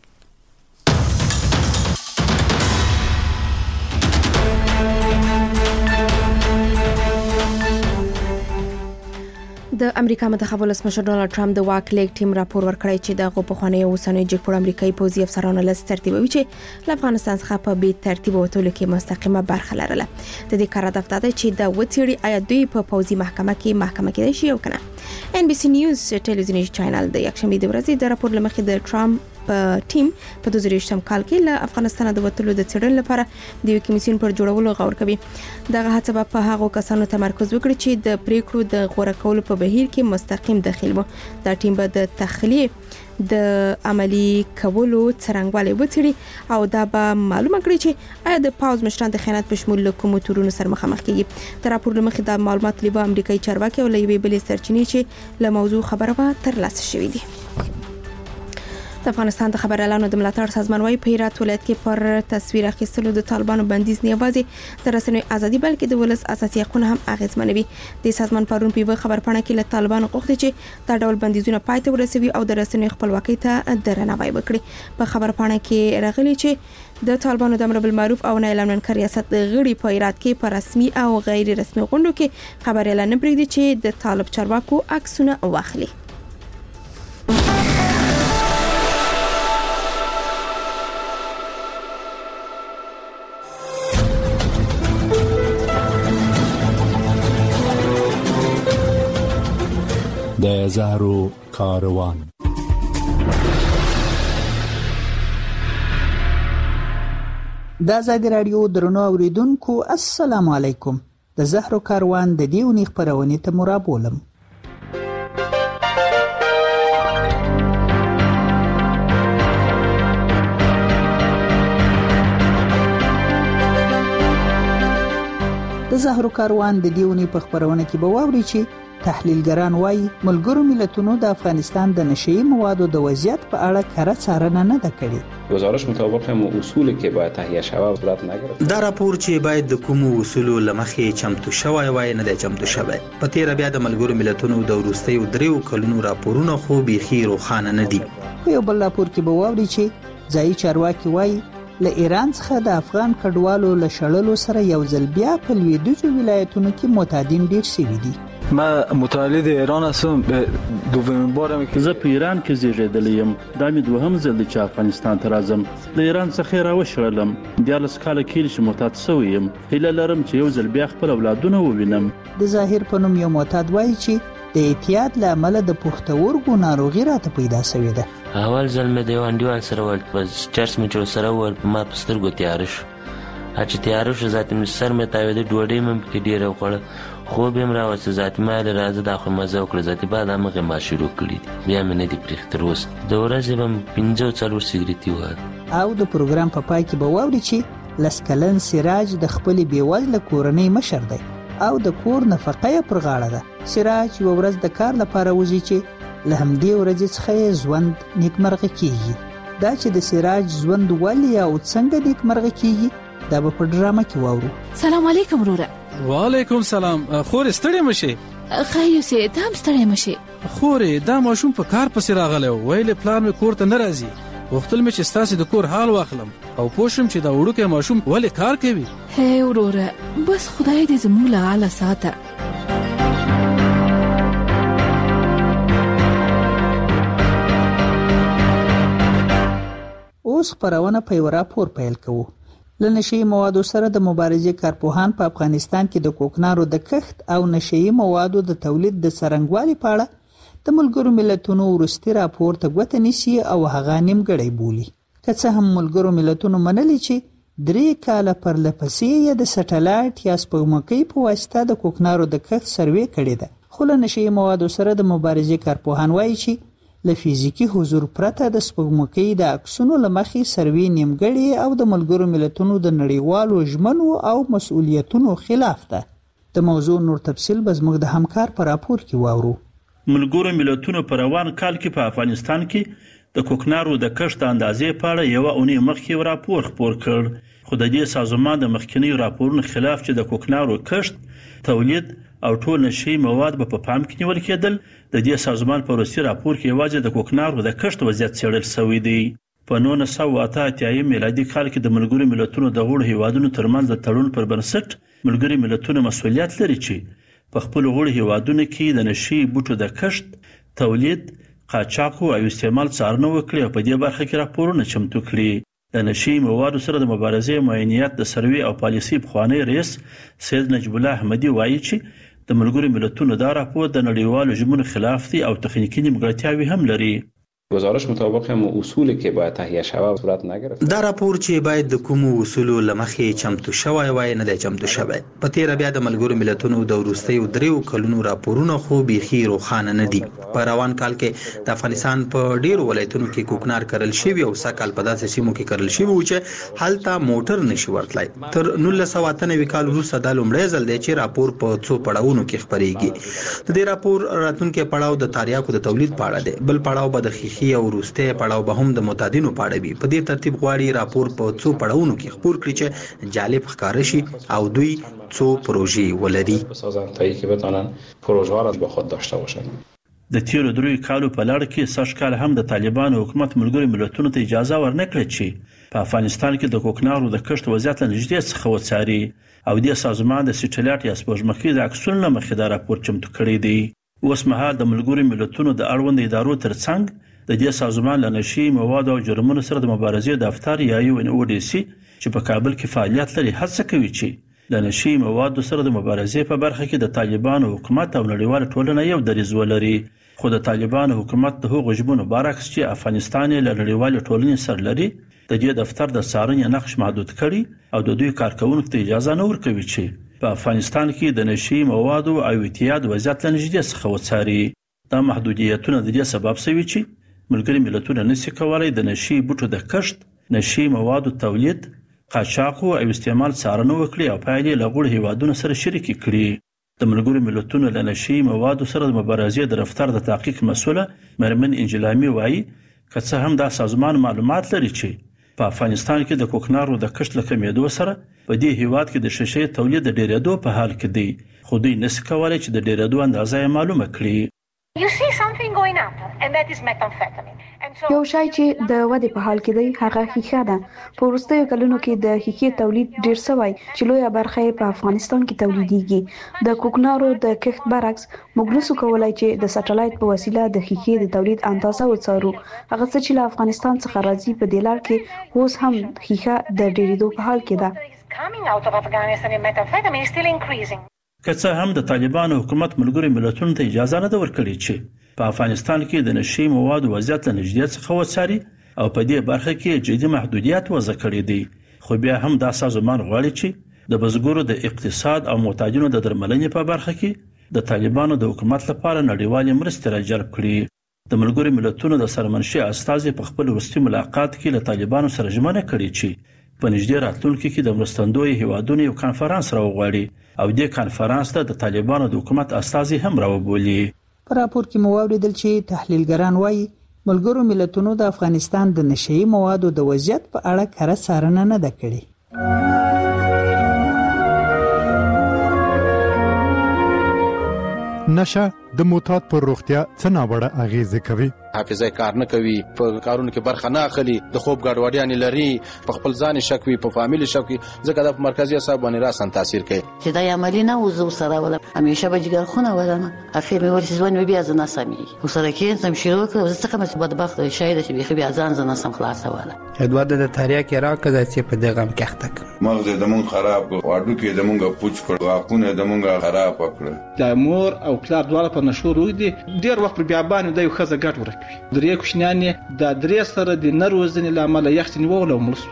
د امریکا متخب ولسمشر ډونالد ټرمپ د واک لیګ ټیم راپور ورکړی چې د غو په خوانی اوسنۍ جګپور امریکایي پوځي افسرانو له ترتیبوي چې له افغانستان څخه په بي ترتیب وټولو کې مستقیمه برخه لرله. د دې کار هدف دا دی چې د وڅېړي آیا دوی په پوځي محکمه کې محکمه کېدای شي او کنه. ان بي سي نیوز ټلویزیونی چینل د یکشنبه د ورځې د راپور لمخې د ټرمپ په ټیم په دوه زره یو کال کې له افغانستان د وټولو د څېړنې لپاره د یو کمیسیون پر جوړولو غور کوي. دغه هڅه په هغو کسانو تمرکز وکړي چې د پریکړو د غوړه کولو په بهیر کې مستقیم داخل وو. دا ټیم به د تخلیه د عملی کولو څرنګوالی وڅېړي او دا به معلومه کړي چې آیا د پاوز مشران د خیانت په شمول له کومو تورونو سره مخامخ کیږي. د راپور لمخې دا معلومات لیبا امریکایي چارواکي او لوی بلې سرچینې چې له موضوع خبره و ترلاسه شوې دي. د افغانستان د خبر اعلان د ملاتړ سازمان وايي په هرات ولایت کې پر تصویر اخیستلو د طالبانو بندیز نه یوازې د رسنیو ازادي بلکې د ولس اساسي حقوقونه هم اغیزمنوي. د سازمان پرون په خبرپاڼه کې له طالبانو غوښتي چې دا ډول بندیزونه پای ته ورسوي او د رسنیو خپلواکۍ ته درناوی وکړي. په خبرپاڼه کې راغلي چې د طالبانو د امر بالمعروف او نهي الامر ریاست غړي په هرات کې په رسمي او غیر رسمي غونډو کې خبر اعلان پرېږدي چې د طالب چارواکو عکسونه واخلي. د زهرو کاروان. د آزادي رادیو درنو اوریدونکو السلام علیکم. د زهرو کاروان د دیونی خبرونه ته مرابولم. د زهرو کاروان د دیونی په خبرونه کې به واوري چې تحلیلګران وایي ملګرو ملتونو د افغانستان د نشئی موادو د وضعیت په اړه کره څارنه نه ده کړې. گزارش مطابق هم اصولی که باید تهیه شود صورت نگرفت. دا راپور چې باید د کوم اصولو لمخې چمتو شوی وای نه دی چمتو شوی. په تیر بیا د ملګرو ملتونو د وروستیو دریو کلونو راپورونه خو بيخي روښانه نه دي. په یو بل راپور کې به واوري چې ځایي چارواکي وایي له ایران څخه د افغان کډوالو له شړلو سره یو ځل بیا په لویدیځو ولایتونو کې معتادین ډیر شوي دي. ما متولد ایران هستم. دومین بارم که زه په ایران کې زیږیدلی یم. دا مې دوهم ځل دی چې افغانستان ته راځم. د ایران څخه راوشړلم. دیارلس کاله کېږي چې معتاد شوی یم. هیله لرم چې یو ځل بیا خپل اولادونه ووینم. د ظاهر په نوم یو معتاد وایي چې د اعتیاد له امله د پښتورګو ناروغي راته پیدا شوې ده. اول ځل مې د یو انډیوال سره ول بس چرس مې جو سره ول ما په سترګو تیار شو. چې تیار شو ذات مې سر مې تاوید ډوډۍ مې کې ډیره وخوړه. خو به مې راوځي ذات مې له راځه د خو مزه وکړه ذات بعد هغه ما شروع کړی. بیا مې نه دی پرې تر اوسه د ورځې بم پنځه څلور سیګریټي و. او د پروګرام په پای کې به واوري چې لسکلن سراج د خپل بیوزله کورنۍ مشر دی او د کور نفقه پر غاړه ده. سراج یو ورځ د کار لپاره وځي چې له همدې ورځې څخه ژوند نیکمرغه کیږي. دا چې د سراج ژوند ولې او څنګه نیکمرغه کیږي دا به په ډرامه کې واورو. سلام علیکم وروره. وعلیکم سلام. خور ستړی مشه؟ خیر سي تام ستړی مشه. خورې دا ماشوم په کار پسې راغلی ویل پلان مې کور ته نه راځي. وختل مې چې ستاسو د کور حال واخلم او پوښم چې دا وړوکی ماشوم ولې کار کوي. هي وروره بس خدای دې زموږ له حاله ساته. اوس خبرونه په یو راپور پیل کوو. لنشئی موادو سره د مبارزې کارپوهان په افغانستان کې د کوکنارو د کښت او نشئی موادو د تولید د څرنګوالي په اړه د ملګرو ملتونو ورستي راپور ته غوته نیسي او هغه نیمګړی بولي. که څه هم ملګرو ملتونو منلي چې درې کاله پر لپسې یې د سټلایټ یا سپوږمکۍ په واسطه د کوکنارو د کښت سروې کړې ده. خو لنشئی موادو سره د مبارزې کارپوهان وایي چې له فزیکی حضور پرته د سپوږمکۍ د عکسونو لمخې سروې نیمګړې او د ملګرو ملتونو د نړیوالو ژمنو او مسؤلیتونو خلاف ده. د موضوع نور تفصیل به زموږ د همکار په راپور کې واورو. ملګرو ملتونو په روان کال کې په افغانستان کې د کوکنارو د کښت اندازې په اړه یو اونۍ مخکې راپور خپور کړ، خو د دې سازمان د مخکنی راپورونو خلاف چې د کوکنارو کښت، تولید او ټول نشي مواد به په پام کې نیول کېدل، د دې سازمان په وروستي راپور کې یوازې د کوکنارو د کښت وضعیت څېړل شوی دی. په نولس سوه اته اتیا میلادي کال کې د ملګرو ملتونو د غړو هیوادونو ترمنځ د تړون پر بنسټ ملګري ملتونه مسؤلیت لري چې په خپل غړو هیوادونو کې د نشي بوټو د کښت، تولید، قاچاق او استعمال څارنه وکړي او په دې برخه کې راپورونه چمتو کړي. د نشي موادو سره د مبارزې معاینات د سروي او پالیسي پخوانی رئیس سید نجیب الله احمدي وایي چې د ملګرو ملتونو دا راپور د نړیوالو ژمنو خلاف دی او تخنیکی نیمګړتیاوې هم لري. گزارش مطابق هم اصولی که باید تهیه شود صورت نگرفت. دا راپور چې باید د کوم اصولو لمخې چمتو شوی وای نه دی چمتو شوی. په تیر بیا د ملګرو ملتونو د وروستیو دریو کلونو راپورونه خو بيخي روښانه نه دي. په روان کال کې د افغانستان په ډیرو ولایتونو کې کوکنار کرل شوی او سکهال په داسې سیمو کې کرل شوی و چې هلته موټر نشي ورتلای. تر نولس سوه اته نوي کال وروسته د لومړی ځل دی چې راپور په څو پړاوونو کې خپرېږي. د دې راپور راتلونکي پړاو د تاریاکو د تولید په اړه دی، بل پړاو به د خیخي او وروسته پړاو به هم د متادینو په اړه وي. په دې ترتیب غواړي راپور په څو پړاوونو کې خپور کړي چې جالب ښکار شي او دوی څو پروژې ولري سازندهایی که بتونن پروژه ها را به خود داشته باشند. د تیرو دریو کالو په لړ کې سږ کال هم د طالبانو حکومت ملګرو ملتونو ته اجازه ورنکړه چې په افغانستان کې د کوکنارو د کښت وضعیت له نږدې څخه وڅاري او د سازمان د سټلایټ یا سپوږمکۍ د عکسونو له مخې دا راپور چمتو کړی دی. اوس مهال د ملګرو ملتونو د اړوند ادارو ترڅنګ د دې سازمان له نشي موادو او جرمونو سره د مبارزې دفتر یا یو ان او ډي سي چې په کابل کې فعالیت لري هڅه کوي چې د نشي موادو سره د مبارزې په برخه کې د طالبانو حکومت او نړیوال ټولنه یو دریځ ولري. خو د طالبانو حکومت د هغو ژمنو برعکس چې افغانستان له نړیوال ټولنې سره لري د دې دفتر د څارنې نقش محدود کړي او د دوی کارکونکو ته اجازه نه ورکوي چې په افغانستان کې د نشي موادو او اعتیاد وضعیت له نږدې څخه وڅاري. دا محدودیتونه د دې سبب شوي چې ملګري ملتونه نشي کولای د نشي بوټو د کښت، نشي موادو تولید، قاچاق او استعمال څارنه وکړي او پایلې له غړو هیوادونو سره شریک کړي. د ملګرو ملتونو له نشي موادو سره د مبارزې د دفتر د تحقیق مسؤله مرمن انجلامي وایي که څه هم دا سازمان معلومات لري چې په افغانستان کې د کوکنارو د کښت له کمیدو سره په دې هیواد کې د شیشې تولید د ډیرېدو په حال کې دی، خو دوی نشي کولای چې د ډیرېدو اندازه یې معلومه کړي. یو شای چې د ودې په حال کې دی هغه ښیښه ده. په وروستیو کلونو کې د ښیښې تولید ډیر شوی چې لویه برخه یې په افغانستان کې تولیدېږي. د کوکنارو د کښت برعکس موږ نشو کولای چې د سټلایټ په وسیله د ښیښې د تولید اندازه وڅارو. هغه څه چې له افغانستان څخه راځي په دې لړ کې اوس هم ښیښه د ډیرېدو په حال کې ده. که څه هم د طالبانو حکومت ملګرو ملتونو ته اجازه نه ورکړي چې په افغانستان کې د نشي موادو وضعیت له نږدې څخه وڅاري او په دې برخه کې جدي محدودیت وضع کړي دي، خو بیا هم دا سازمان غواړي چې د بزګرو د اقتصاد او محتاجینو د درملنې په برخه کې د طالبانو د حکومت لپاره نړیوالې مرستې راجلب کړي. د ملګرو ملتونو د سرمنشي استازي په خپل وروستي ملاقات کې له طالبانو سره ژمنه کړې چې په نږدې راتلونکي کې د مرستندوی هیوادونو یو کانفرنس راوغواړي او دې کانفرنس ته د طالبانو د حکومت استازي هم راوبولي. په راپور کې مو واوریدل چې تحلیلګران وایي ملګرو ملتونو د افغانستان د نشئی موادو د وضعیت په اړه کره څارنه نه ده کړې. نشه د موتات پر روغتیا څه ناوړه اغیزه کوي. حافظه کار نه کوي، په کارونو کې برخه نه اخلي، د خوب ګډوډیان لري، په خپل ځان شک وي، په فامیل شک وي، ځکه د مرکزی اعصاب باندې راسن تاثیر کوي. چې دا عملی نه وزو سره ولا همیشه به جګر خونه ولنه اخر مې ورسې ځوان بیا ځنه سمي وسره کې سم شروع کړ څه کوم څه بدبخت شاید چې بیا بیا ځان ځنه سم خلاص ولا ادواد د تاریخ کې راکړه چې په دغه مکحتک مغز د مون خراب واډو کې د مونږه پوچ کړ واقونه د مونږه خراب کړ. د مور او پلار دواړه په نشو روي دي ډیر وخت بیا باندې د یو خزه ګټ ورکوي. درې کوشنیان د درې سره د نروزنې لامل یختنی وول او ملس.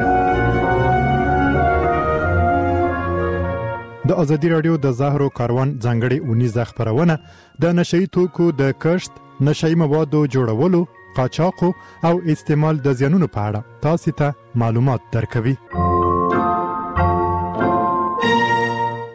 د ازادي رادیو د زهرو کاروان ځانګړي اونیزه خبرونه د نشئی توکو د کښت، نشئی موادو جوړولو، قاچاق او استعمال د زیانونو په اړه تاسو ته معلومات درکوي.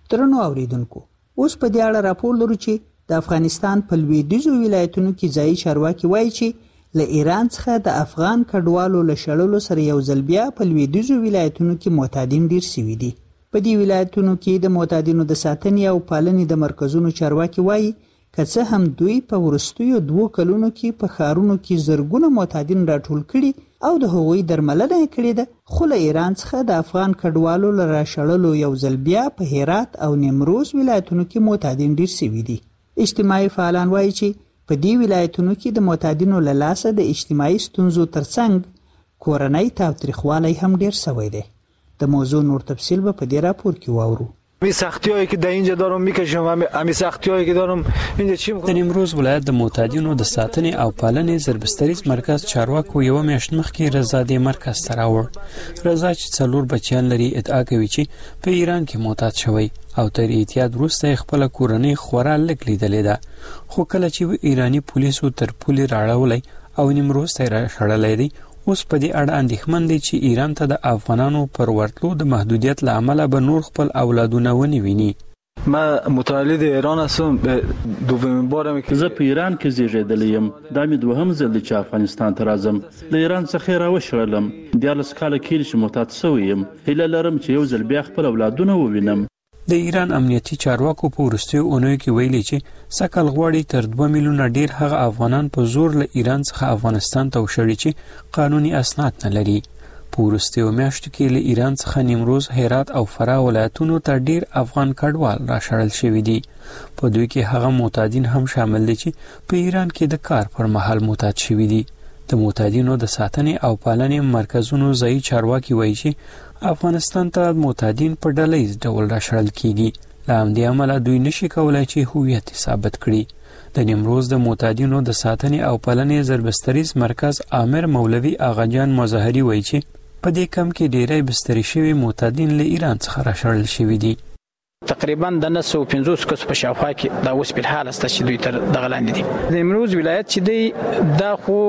درنو اوریدونکو اوس په دې اړه راپور لرو چې د افغانستان په لویدیځو ولایتونو کې ځایي چارواکي وایي چې له ایران څخه د افغان کډوالو له شړلو سره یو ځل بیا په لویدیځو ولایتونو کې معتادین ډیر شوي دي. په دې ولایتونو کې د معتادینو د ساتنې او پالنې د مرکزونو چارواکي وایي که څه هم دوی په وروستیو دوو کلونو کې په ښارونو کې زرګونه معتادین راټول کړي او د هغوی درملنه یې کړې ده، خو له ایران څخه د افغان کډوالو له راشړلو یو ځل بیا په هرات او نیمروز ولایتونو کې معتادین ډیر شوي دي. اجتماعي فعالان وایي چې په دې ولایتونو کې د معتادینو له لاسه د اجتماعي ستونزو ترڅنګ کورنۍ تاوتریخوالی هم ډیر شوی دی. د موضوع نور تفصیل به په دې راپور کې واورو. می سختیایی که در اینجا دارم میکشم و امی سختیایی که دارم اینجا چی میکنم. د نیمروز ولایت د معتادینو د ساتنې او پالنې ضربستریز مرکز چارواکو یو میاشت مخکې رضا دې مرکز ته راوړ. رضا چې څلور بچیان لري ادعا کوي چې په ایران کې معتاد شوی او تر اعتیاد وروسته خپل کورنۍ خورا لږ لیدلې ده، خو کله چې ایرانی پولیسو تر پولې راړولای او نیمروز ته راشړلای دی، اوس په دې اړه اندېښمن دي چې ایران ته د افغانانو پر ورتلو د محدودیت له امله به نور خپل اولادونه ونی ویني. ما متولد ایران هستم، دومین بارم که زه په ایران کې زیږیدلی یم. دا مې دوهم ځل دی چې افغانستان ته راځم. له ایران څخه یې راوشړلم. دیارلس کاله کېږي چې معتاد شوی یم. هیله لرم چې یو ځل بیا خپل اولادونه ووینم. د ایران امنیتي چارواکو په وروستیو اونیو کې ویلي چې سکل غواړي تر دوه میلیونه ډیر هغه افغانان په زور له ایران څخه افغانستان ته وشړي چې قانوني اسناد نه لري. په وروستیو میاشتو کې له ایران څخه نیمروز، هرات او فراه ولایتونو ته ډیر افغان کډوال راشړل شوي دي. په دوی کې هغه معتادین هم شامل دي چې په ایران کې د کار پر مهال معتاد شوي دي. د معتادینو د ساتنې او پالنې مرکزونو ځایي چارواکي وایي چې افغانستان ته معتادین په ډلهییز ډول راشړل کیږي. له همدې امله دوی نشي کولای چې هویت ثابت کړي. د نیمروز د معتادینو د ساتنې او پالنې ضربستریز مرکز عامر مولوي آغاجان مظاهري وایي چې په دې کم کې ډیری بستري شوي معتادین له ایران څخه راشړل شوي دي. تقریبا د نه سوه پنځوس کسو په شاوخوا کې دا اوس په حال است چې دوی تر دغه لاندې دي. د نیمروز ولایت چې دی دا خو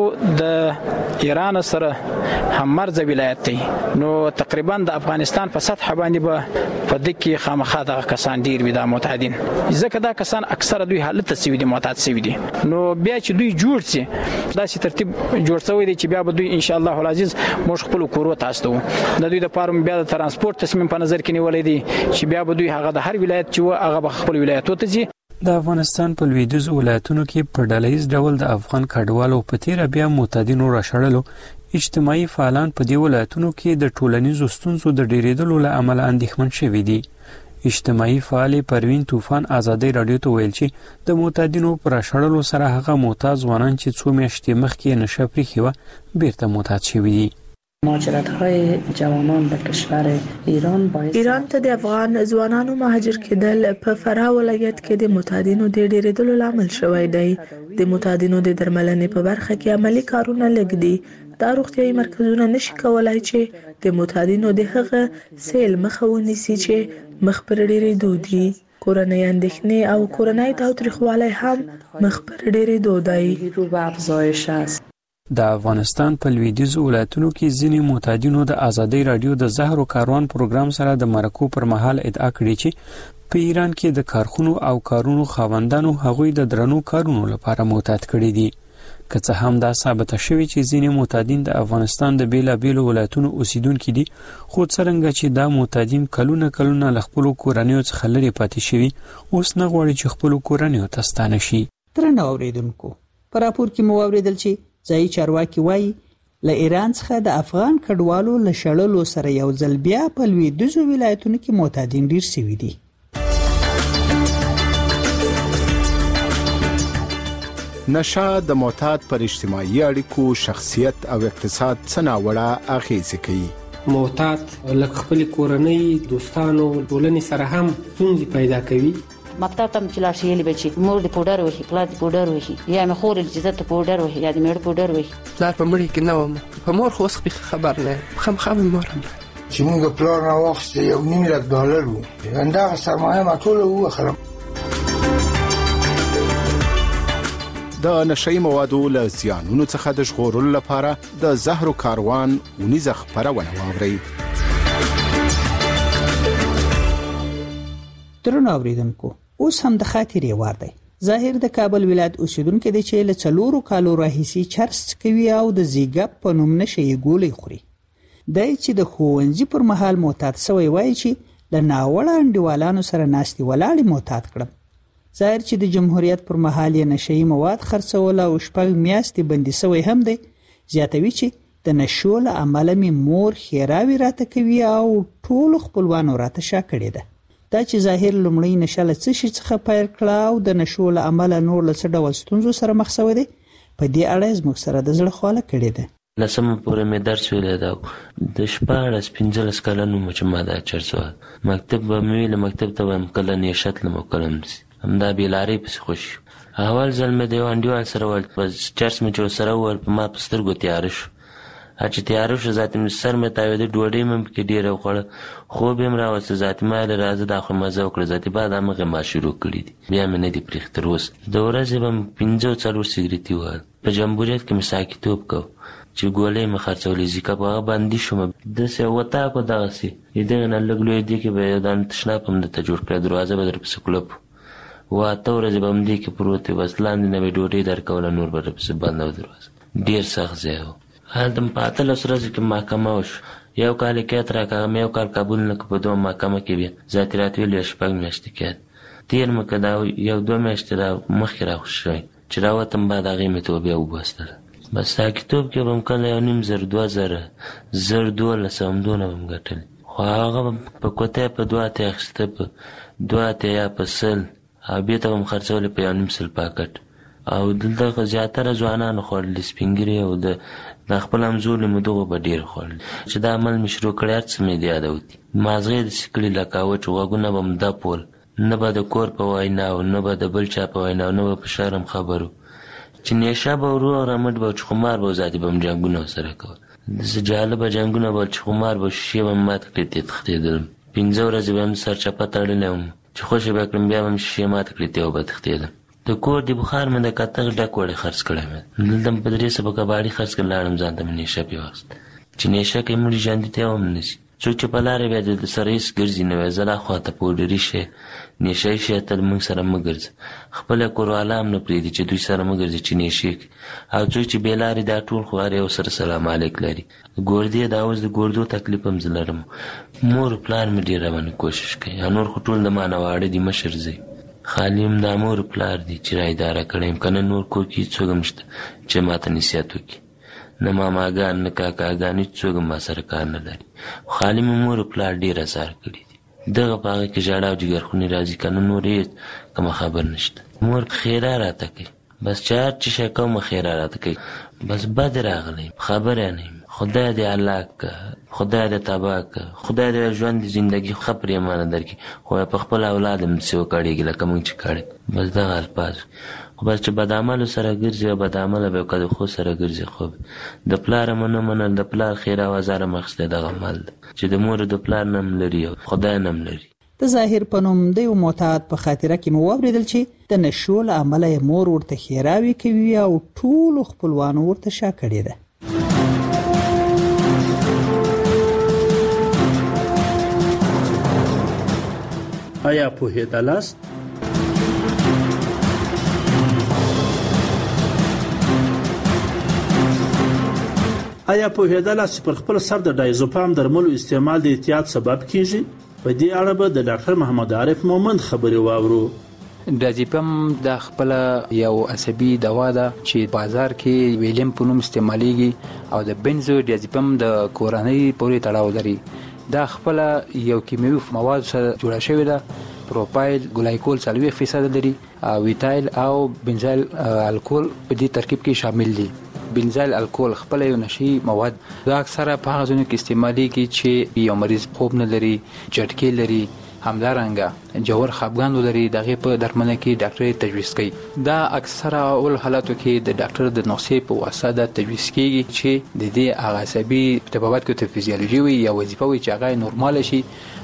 د ایران سره هممرزه ولایت دی، نو تقریبا د افغانستان په سطح باندې به په دې کې خامخا دغه کسان ډیر وي، دا معتادین. ځکه دا کسان اکثره دوی حالت ته سوي دي، معتاد سوي دي. نو بیا چې دوی جوړ سي داسې ترتیب جوړ شوی دی چې بیا به دوی ان شاء الله العزیز موږ خپل کورو ته استو. د دوی د پاره بیا د ترانسپورت تصمیم په نظر کې نیولې دي چې بیا به دوی هغه د هر ولایت چې هغه به خپل ولایت ته ځي. د افغانستان په لویدیځو ولایتونو کې په ډلهییز ډول د افغان کډوالو په تیره بیا معتادینو راشړلو اجتماعي فعالان په دې ولایتونو کې د ټولنیزو ستونزو د ډیریدلو له امله اندېښمن شوي دي. اجتماعي فعال پروین طوفان آزادۍ رادیو ته ویل چې د معتادینو پر راشړلو سره هغه معتاد ځوانان چې څو میاشتې مخکې نشه پرېښې وه بیرته معتاد شوي دي. مهاجرت‌های جوانان به کشور ایران باعث ایران ته د افغان ځوانانو مهاجر کېدل په فراه ولایت کې د معتادینو د ډیریدلو لامل شوی دی. د معتادینو د درملنې په برخه کې عملی کارونه لږ دي. دا روغتیايي مرکزونه نشي کولای چې د معتادینو د هغه سیل مخه ونیسي چې مخ پر ډیریدو دي. کورنۍ اندېښنې او کورنۍ تاوتریخوالی هم مخ پر ډیریدو دی. رو به افزایش است. د افغانستان په لویدیځو ولایتونو کې ځینې معتادینو د آزادۍ رادیو د زهر و کاروان پروګرام سره د مرکو پر مهال ادعا کړې چې په ایران کې د کارخونو او کارونو خاوندانو هغوی د درنو کارونو لپاره معتاد کړي دي. که څه هم دا ثابته شوي چې ځینې معتادین د افغانستان د بیلابیلو ولایتونو اوسیدونکي دي، خو څرنګه چې دا معتادین کلونه کلونه له خپلو کورنیو څخه لرې پاتې شوي، اوس نه غواړي چې خپلو کورنیو ته ستانه شي. درنو اوریدونکو، په راپور کې مو واورېدل چې ځایي چارواکي وایي له ایران څخه د افغان کډوالو له شړلو سره یو ځل بیا په لویدیځو ولایتونو کې معتادین ډیر شوي دي. نشه د معتاد پر اجتماعي اړیکو، شخصیت او اقتصاد څه ناوړه اغیزې کوي. معتاد لکه خپل کورنۍ، دوستانو، ټولنې سره هم ستونزې پیدا کوي. مکتب ته چې لاړ شي یې به چې مور دې پوډر وهي، پلار دې پوډر وهي، یا مې خور چې زه ته پوډر وهي، یا دې مېړه پوډر وهي. پلار په مړي کې نه وم، په مور خو اوس خبر نه یم، خامخا مې مور هم چې موږ پلار نه واخیسته یو نیم لک ډالر وو، همدغه سرمایه ما ټوله ووخلم. د نشئی موادو له زیانونو څخه د ژغورلو لپاره د زهر و کاروان اونیزه خپرونه واورئ. درنو اوریدونکو اوس هم د خاطرې وار دی. ظاهر د کابل ولایت اوسیدونکو دی چې له څلورو کالو راهیسې چرس کوي او د زیګاپ په نوم نشه یې ګولۍ خوري. دی چې د ښوونځي پر مهال معتاد سوی وایي چې له ناوړه انډیوالانو سره ناستې ولاړې معتاد کړم. ظاهر چې د جمهوریت پر مهال یې نشهیي مواد خرڅول او شپږ میاشتې بندي سوی هم دی. زیاتوي چې د نشو له امله مې مور ښېراوې راته کوي او ټولو خپلوانو راته شا کړې ده. دا چې ظاهر لومړی نشه له څه شي څخه پیل کړه او د نشو له امله نور له څه ډول ستونزو سره مخ سوی دی، په دې اړه زموږ سره د زړه خواله کړې ده. لسمه پورې مې درس ویلی ده. د شپاړس پنځلس کلن وم چې ما دا چرس وهل. مکتب به مې ویله، مکتب ته به یم کله نیشه تلم او کله همداسې همدا بېلارۍ پسې خوشي. اول ځل مې د یو انډیوال سره وویل چرس مې چې ورسره وویل په ما په سترګو تیاره شو. چې تیاره شو ذاتي مې سر مې تاوېده، ډوډۍ مې پکې ډېره وخوړه، خوب یې هم راوسته. ذاتي ما ویل راځه دا خو مزه وکړه. ذاتي بعد همغې ما شروع کړي دي، بیا مې نه دي پرېښي تر اوسه. د ورځې به مې پنځه څلور سګرېټي وهل. په جمهوریت کې مې ساکیتوب کوو چې ګولۍ مې خرڅولې زیکا په هغه بندي شوم. داسې وطاق و دغسې د دغې نه لږ لوی دې کې به یو دانه تشناب هم درته جوړ کړی، دروازه به درپسې کلپ و. اته ورځې به همدې کې پروت وي، بس لاندې نه به ډوډۍ درکوله، نور به درپسې بنده و دروازه. ډېر سخت ځای و. هلته په اتلس ورځو کې محکمه وشو. یو کال یې کیت راکړه، مې یو کال قبول نه کړ. په دوه محکمه کې بیا ذاتي راته ویل شپږ میاشتې کیت تېر مې کړه. دا یو دوه میاشتې را مخکې راخوشي شوی چې راوتم، بعد هغې مې ته بیا وباستله. بس ساکیتوب کې به م کله یو نیم زر دوه زره زر دولس همدونه به م ګټلې، خو هغه په کوتۍ په دوه اتیا اخیسته، په دوه اتیا په سل، او بېرته به م خرڅولې په یو نیم سل پاکټ. او دلته زیاتره ځوانانو خوړلې، سپین ږیري او د د خپل همزولي مو دغو به ډېر خوړلې. چې دا عمل مې شروع کړی هر څه مې د یاده وتي. مازغې داسې کړي لکه وچ، غوږونه به م دپول، نه به د کور په ویناو، نه به د بل چا په ویناو، نه به په شرم خبرو. چې نیشه به ورو رمټ به چې خمار به ذاتي به م جنګونه ورسره کول. داسې جالبه جنګونه به چې خمار به شیشې به م ماته کړې تې تښتېدلم. پنځه ورځې به م سرچپه تړلی وم چې خوشې به کړم، بیا به م شیشې ماته کړې تې او به تښتېدم. د کور د بخار مې د کتغ ډک وړی خرڅ کړی مې. دلته مې په درې سوه کباړي خرڅ کړ، لاړم ځان ته مې نیشه پې واخیسته. چې نیشه کې مړي ژوندي ته هم نه شي. څوک چې په لارې بیا د سره هېڅ ګرځي نه وی، زه لا خواته پوډري شی نیشه یي شی تل موږ سره مه ګرځه. خپله کورواله هم نه پرېږدي چې دوی سره مه ګرځي چې نیشې کړي. او څوک چې بې لارې دا ټول خو هر یو سره سلام علیک لري. ګوردې دا اوس د ګوردو تکلیف هم زه لرم. مور پلار مې ډېر راباندې کوشش کوي، نور خو ټول د ما نه واړه دي، مشر زه خالي هم دا مور پلار دي چې را اداره کړی یم. که نه نور کور کې هېڅوک هم شته چې ما ته نصیحت وکړي، نه ماماګان نه کاکاګان، هېڅوک هم ما سره کار نه لري. خالي مې مور پلار ډېر اثار کړي دي. دغه په هغه کې ژړا او جګرخوني راځي، که نه نور هېڅ کومه خبر نشته. مور خیره راته کوي، بس چې هر چې شی کومه خیره راته کوي، بس بد راغلی خبره نه یم. خدای دې هلاک که، خدای دې تباه که، خدای دې ژوند زندگی ښه پرېمانه درکړي، خو په خپل اولاد هم داسې وکړېږي لکه موږ چې کړی. بس دغه الفاظ. خو بس چې بد عملو سره ګرځي او بد عمله به که د ښو سره ګرځي. خو د پلار هم نه منل، د پلار خیره او ازار هم اخیستی دغه عمل ده چې د مور د پلار نه هم لري او خدای نه هم لري. د ظاهر په نوم د یو معتاد په خاطره کې مو واورېدل چې د نشو له امله یې مور ورته ښېراوې کوي او ټولو خپلوانو ورته شا کړې ده. آیا پوهېدلاست؟ آیا پوهېدلاست چې پر خپل سر د ډایزوپام درملو استعمال د احتیاط سبب کیږي؟ په دې اړه به د ډاکټر محمد عارف مومند خبرې واورو. ډایزوپام د خپل یو عصبي دوا ده چې بازار کې ویلیم په نوم استعمالېږي او د بنزو ډایزوپام د کورنۍ پورې تړاو لري. دا خپل یو کیمیاوي مواد سره جوړه شوې ده. پروپایل ګلایکول څلوېښت فیصد لري، ویتایل او بنزایل الکول په دې ترکیب کې شامل دي. بنزایل الکول خپل یو نشي مواد دا اکثره په هغه ځایونو کې استعمالېږي چې یو مریض خوب نه لري، جټکې لري، همدارنګه جوړ خپګان ولري. دغه په درملنه کې ډاکټر تجویز کوي. دا اکثره اول حالاتو کې د ډاکټر د نسخې په واسطه د تجویز کیږي چې د دې عصبي طبابت کې ته فزیولوژي وي یا وظیفه وي چې هغه نورمال شي.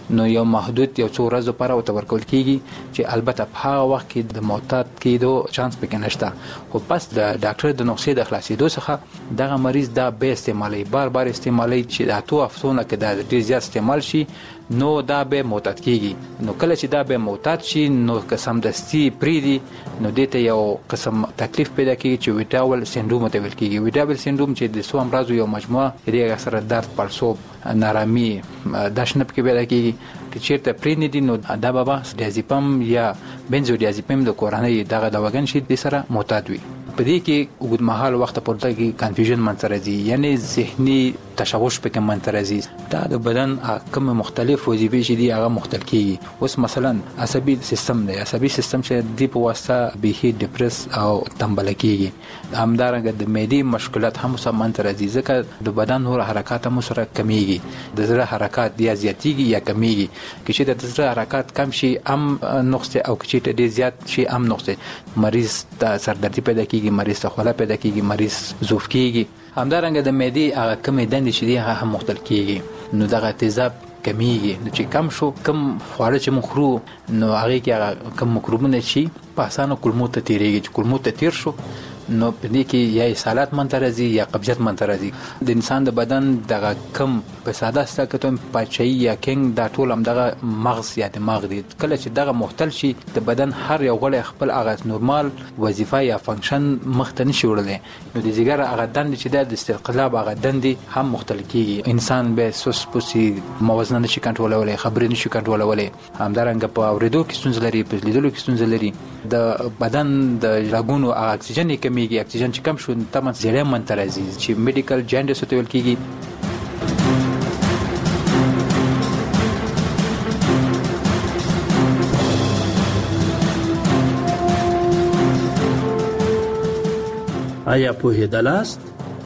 نو یو محدود یو څو ورځې لپاره ورته ورکول کیږي چې البته په هغه وخت کې د معتاد کېدو چانس پکې نشته. خو پس د ډاکټر د نسخې د خلاصېدو څخه دغه مریض دا به استعمالي بار بار استعمالي چې د اتو هفتونه کې دا ډېر زیات استعمال شي نو دا به معتاد کیږي. نو کله چې دا به معتاد شي نو قسم دستی پریدي نو دته یو قسم تکلیف پیدا کیږي چې ویټاول سندروم ته ویل کیږي. ویټاول سندروم چې د سو امراض یو مجموعه دی سره درد پړسوب نارامي داشنه کې پیدا کیږي چې چیرته پرینې دي نو دا بابا ډیازیپم یا بنزودیازیپم د کورنۍ دغه دواګان شي د سره معتاد وي. په دې کې اوږد مهال وخت پورته کې کنفیوژن منځ راځي یعنی ذهني تشوش پکې منځ راځي. دا د بدن کوم مختلف وظیفې چې دي هغه مختلف کیږي. اوس مثلا عصبي سیستم دی عصبي سیستم چې دی په واسطه به ډیپریس او تنبل کیږي. همدارنګه د معدې مشکلات هم سم منځ راځي ځکه د بدن نور حرکات هم سره کمیږي. د زړه حرکات یا زیاتیږي یا کمیږي. چې د زړه حرکات کم شي ام نقص او چې ډیر زیات شي ام نقص. مریض ته سردردي پیدا کیږي مریض ته خوله پیدا کیږي مریض ضعف کیږي. همدارنګه د معدې هغه کمې دندې چې دي هغه هم مختل کیږي. نو دغه تیزاب کمیږي. نو چې کم شو کم خواړه چې مونږ خورو نو هغه کې هغه کم مکروبونه شي په اسانه کولمو ته تیریږي. چې کولمو ته تیر شو نو په دې کې یا اسهالات منځ راځي یا قبضیت منځ راځي. د انسان د بدن دغه کم په ساده ستکتون پاچای یا کینګ دا ټول هم دغه مغز یا دماغ دی. کله چې دغه مختل شي د بدن هر یو غړی خپل هغه نورمال وظیفه یا فنکشن مخته نشي وړلی نو د ځګر هغه دند چې د استقلاب هغه دندې هم مختل کیږي. انسان به سوس پوسی موازنه نشي کنټرولولی خبرې نشي کنټرولولی. همدارنګه په اورېدو کې ستونزه لري په لیدلو کې ستونزه لري. د بدن د رګونو هغه اکسیجن کمیږي. اکسیجن چې کم شو تمن زیړې منځ راځي چې میډیکل جاینډس ته ویل کیږي. آیا پوهېدلاست؟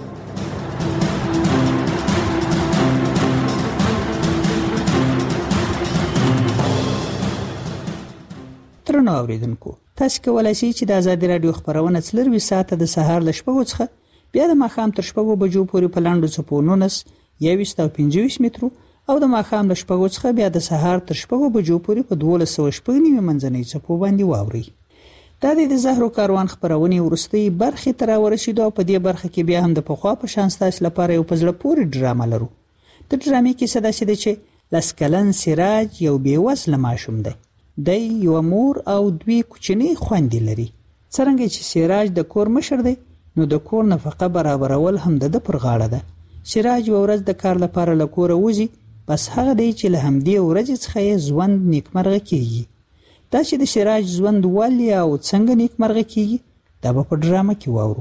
ترنو اوریدونکو تاسو کولای شئ چې د ازادي رادیو خبرونه څلروي ساعته د سهار ل شپږو څخه بیا د ماښام تر شپږو بجو پورې په لاندو څپو نونس یویشت او پنځه مترو او د ماښام ل شپږو څخه بیا د سهار تر شپږو بجو پورې په دولس سوه شپږ نیمې منځنۍ څپو باندې واورئ. دا د زهرو کاروان خبرونې ورستۍ برخې ته راورسېدو او په دې برخه کې بیا هم د پخوا په شان ستاسو لپاره یو په زړه پورې ډرامه لرو. د ډرامې کیسه داسې ده چې لس کلن سراج یو بېوزله ماشوم دی. دی یو مور او دوی کوچنی خويندې لري. څرنګه چې سراج د کور مشر دی نو د کور نفقه برابرول هم د پر غاړه ده. سراج یو ورځ د کار لپاره له کوره وځي بس هغه دی چې له همدې ورځې څخه یې ژوند نیکمرغه کیږي. دا چې د سراج ژوند ولې او څنګه نیکمرغه کیږي دا به په ډرامه کې واورو.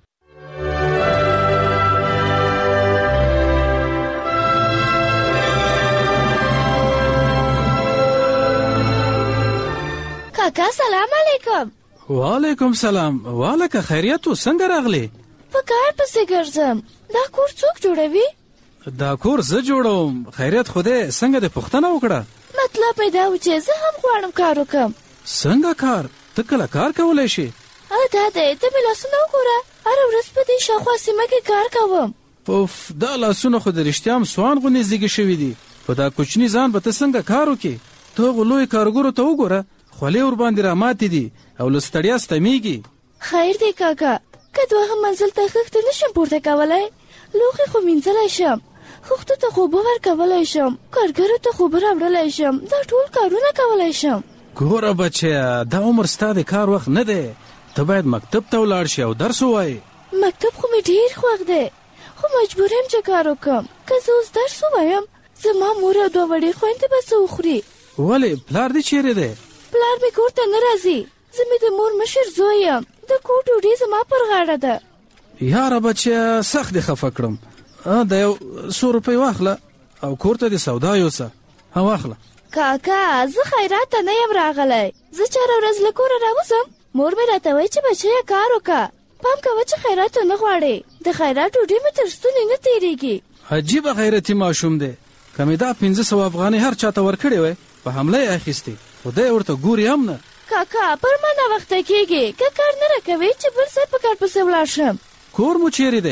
کاکا سلام علیکم. وعلیکم سلام. والکه خیریت څنګه راغلی؟ په کار پسې ګرځم. دا کور څوک جوړوي؟ دا کور زه جوړوم. خیریت خدای څنګه د پښتنه وکړه؟ مطلب پیدا و چې زه هم غواړم کار وکم. څنګه کار؟ ته کله کار کولای شي؟ ا دا دې ته مې لاسونه وګوره. هر ورځ په دې شاوخوا سیمه کې کار کوم. اوف دا لاسونه خو د رښتیا هم سوان غونې زیږې شوي دي. په دا کوچني ځان به ته څنګه کار وکې؟ ته هغو لوی کارګرو ته وګوره خولې ور باندې را ماتې دي او له ستړیا ستمیږي. خیر دی کاکا که دوهم منزل ته خښته نشم پورته کولی لوښي خو مینځلی شم خښتو ته خو اوبه ورکولی شم کارګرو ته خو اوبه راوړلی شم دا ټول کارونه کولی شم. ګوره بچیه دا عمر ستا د کار وخت نه دی. ته باید مکتب ته ولاړ شي او درس ووایې. مکتب خو مې ډېر خوښ دی خو مجبور یم چې کار وکړم. که زه اوس درس ووایم زما مور او دوه وړې خویندې به څه وخوري. ولې پلار دې چیرې دی؟ پلار مې کور ته نه راځي. زه مې د مور مشر زوی یم. د کور ډوډۍ زما پر غاړه ده. یاره بچیه سخت دې خفه کړم. د یو څو روپۍ واخله او کور ته دې سودا یوسه. ها واخله. کاکا زه خیرات ته نه یم راغلی. زه چاره ورځ له کوره راوځم مور مې راته وایي چې بچیه کار وکړه. پام کوه چې خیرات ته نه غواړې. د خیرات ډوډۍ مې تر ستوني نه تېرېږي. عجیبه غیرتي ماشوم دی. که مې دا پنځه سوه افغانۍ هر چاته ورکړې وای په حمله یې اخیستې. خدای ورته ګوري هم نه. کاکا پر ما ناوخته کېږي. که کار نه راکوې چې بل ځای په کار پسې ولاړ شم. کور مو چیرې دی؟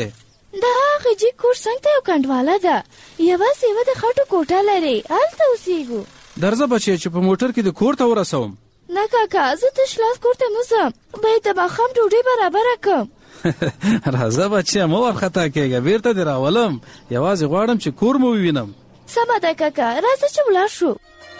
دا هغه جی کور څنګه ته یو کنډواله ده یوازې یوه د خټو کوټه لري هلته اوسېږو. درځه بچی چې په موټر کې د کور ته ورسوم. نه کاکا زه تش لاس کور ته نه ځم باید د ماښام ډوډۍ برابره کړم. راځه بچیه مه وارخطا کېږه بیرته دې راولم یوازې غواړم چې کور مو ووینم. سمه ده کاکا راځه چې ولاړ شو.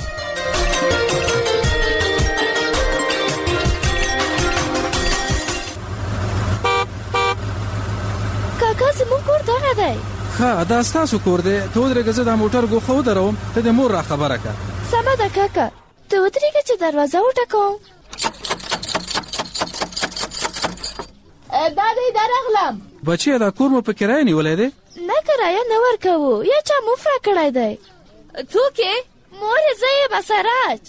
کاکا زموږ کور دغه دی. ښه دا ستاسو کور دی ته ودرېږه زه دا موټر ګوښه ودروم ته د مور را خبره کړه. سمه ده کاکا ته ودرېږه چې دروازه وټکوم. دا دی درغلم. بچیه دا کور مو په کرایه نیولی دی؟ نه کرایه نه ورکوو یا چا مفره کړی دی. څوک یې؟ مور یې زه یم اسراج.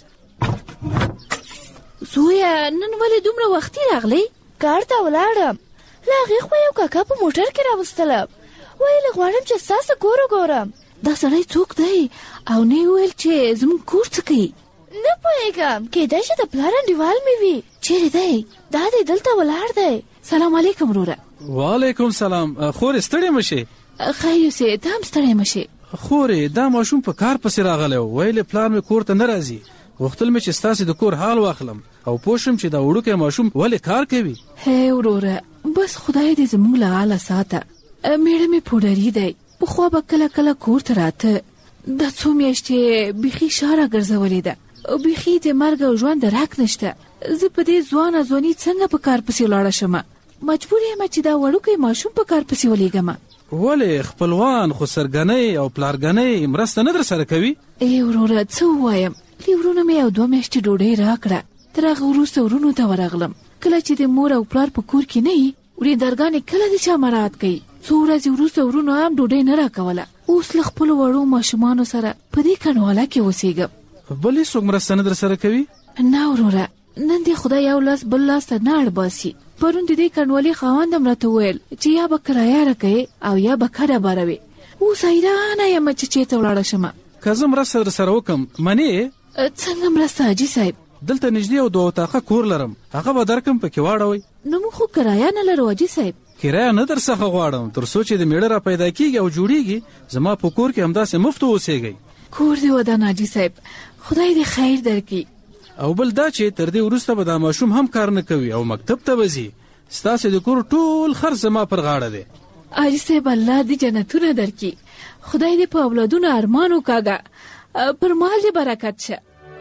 زویه نن ولې دومره وختي راغلی؟ کار ته ولاړم له هغې خوا یو کاکا په موټر کې راوستلم ویل غواړم چې ستاسو کور وګورم. دا سړی څوک دی او نه یې ویل چې زموږ کور څه کوي؟ نه پوهېږم کیدای شي د پلار انډیوال مې وي. چیرې دی؟ دا دی دلته ولاړ دی. سلام علیکم وروره. وعلیکم سلام. خورې ستړې مه شې؟ خیر یوسې ته هم ستړی مه شې. خورې دا ماشوم په کار پسې راغلی و ویلې پلار مې کور ته نه راځي غوښتل مې چې ستاسې د کور حال واخلم او پوه شم چې دا وړوکی ماشوم ولې کار کوي. هی وروره بس خدای دې زموږ له حاله ساته. میړه مې پوډري دی پخوا به کله کله کور ته راته دا څو میاشتې بیخي شاره ګرځولې ده بیخي د مرګ او ژوند درک نشته. زه په دې ځوانه ځواني څنګه په کار پسې ولاړه شمه مجبور یم چې دا وړوکی ماشوم په کار پسې ولېږم. ولې خپلوان خو سرګنۍ او پلارګنۍ مرسته نه در سره کوي؟ ای وروره څه ووایم لې ورونه مې یو دوه میاشتې ډوډۍ راکړه تر هغه وروسته ورونو ته ورغلم. کله چې د مور او پلار په کور کې نه وي وریندارګانې کله د چا مراعات کوي. څو ورځې وروسته ورونو هم ډوډۍ نه راکوله. اوس له خپلو وړو ماشومانو سره په دې کنډواله کې اوسېږم. بل هېڅوک مرسته نه در سره کوي؟ نه وروره نن دې خدای یو لاس بل لاس ته نه اړباسي. پرون د دې کنډوالې خاوند هم راته وویل چې یا به کرایه راکوې او یا به کډه باروې. اوس حیرانه یم چې چېرته ولاړه شمه. که زه مرسته در سره وکړم منې؟ څنګه مرسته حاجي صاحب؟ دلته نږدې یو دوه اتاقه کور لرم هغه به درکم پکې واړوئ. نو موږ خو کرایه نه لرو حاجي صاحب. کرایه نه در څخه غواړم تر څو چې د میړه را پیدا کېږي او جوړېږي زما په کور کې همداسې مفت اوسېږئ. کور دې ودان حاجي صاحب خدای دې خیر درکړي. او بل دا چې تر دې وروسته به دا ماشوم هم کار نه کوي او مکتب ته به ځي. ستاسې د کور ټول خرڅ زما پر غاړه دی. حاجي صاحب الله دې جنتونه درکړي. خدای دې په اولادونو ارمان وکاږه پر مال دې برکت شه.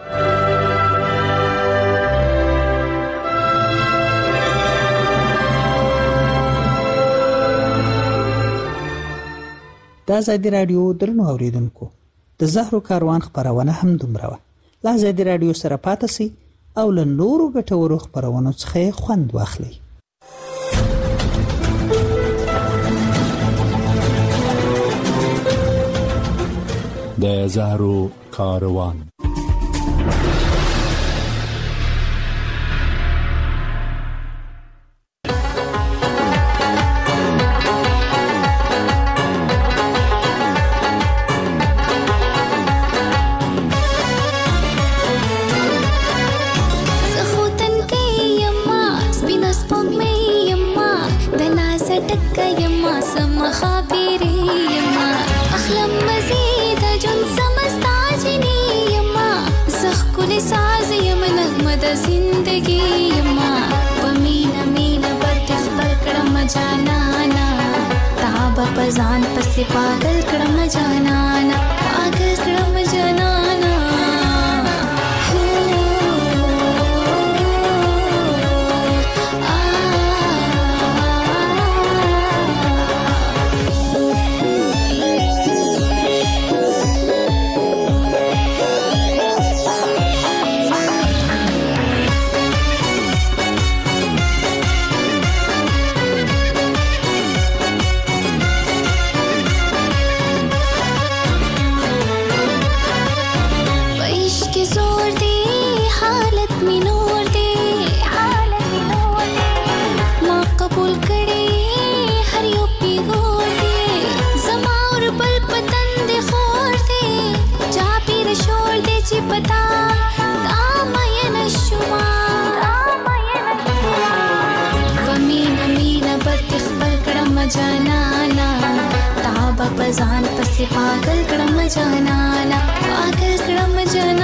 د ازادي راډیو درنو اوریدونکو د زهرو کاروان خبرونه هم دومره وه. له ازادي راډیو سره پاتې سئ او له نورو ګټورو خبرونو څخه خوند واخلئ. د زهرو کاروان ځان پسې پاگل کړم جانانا پاگل کړم جانانا पता दामयन शुमा वमीन मीन बद खबर कड़म जनाना پزان پسې پاگل کړم جانانا پاگل کړم جانانا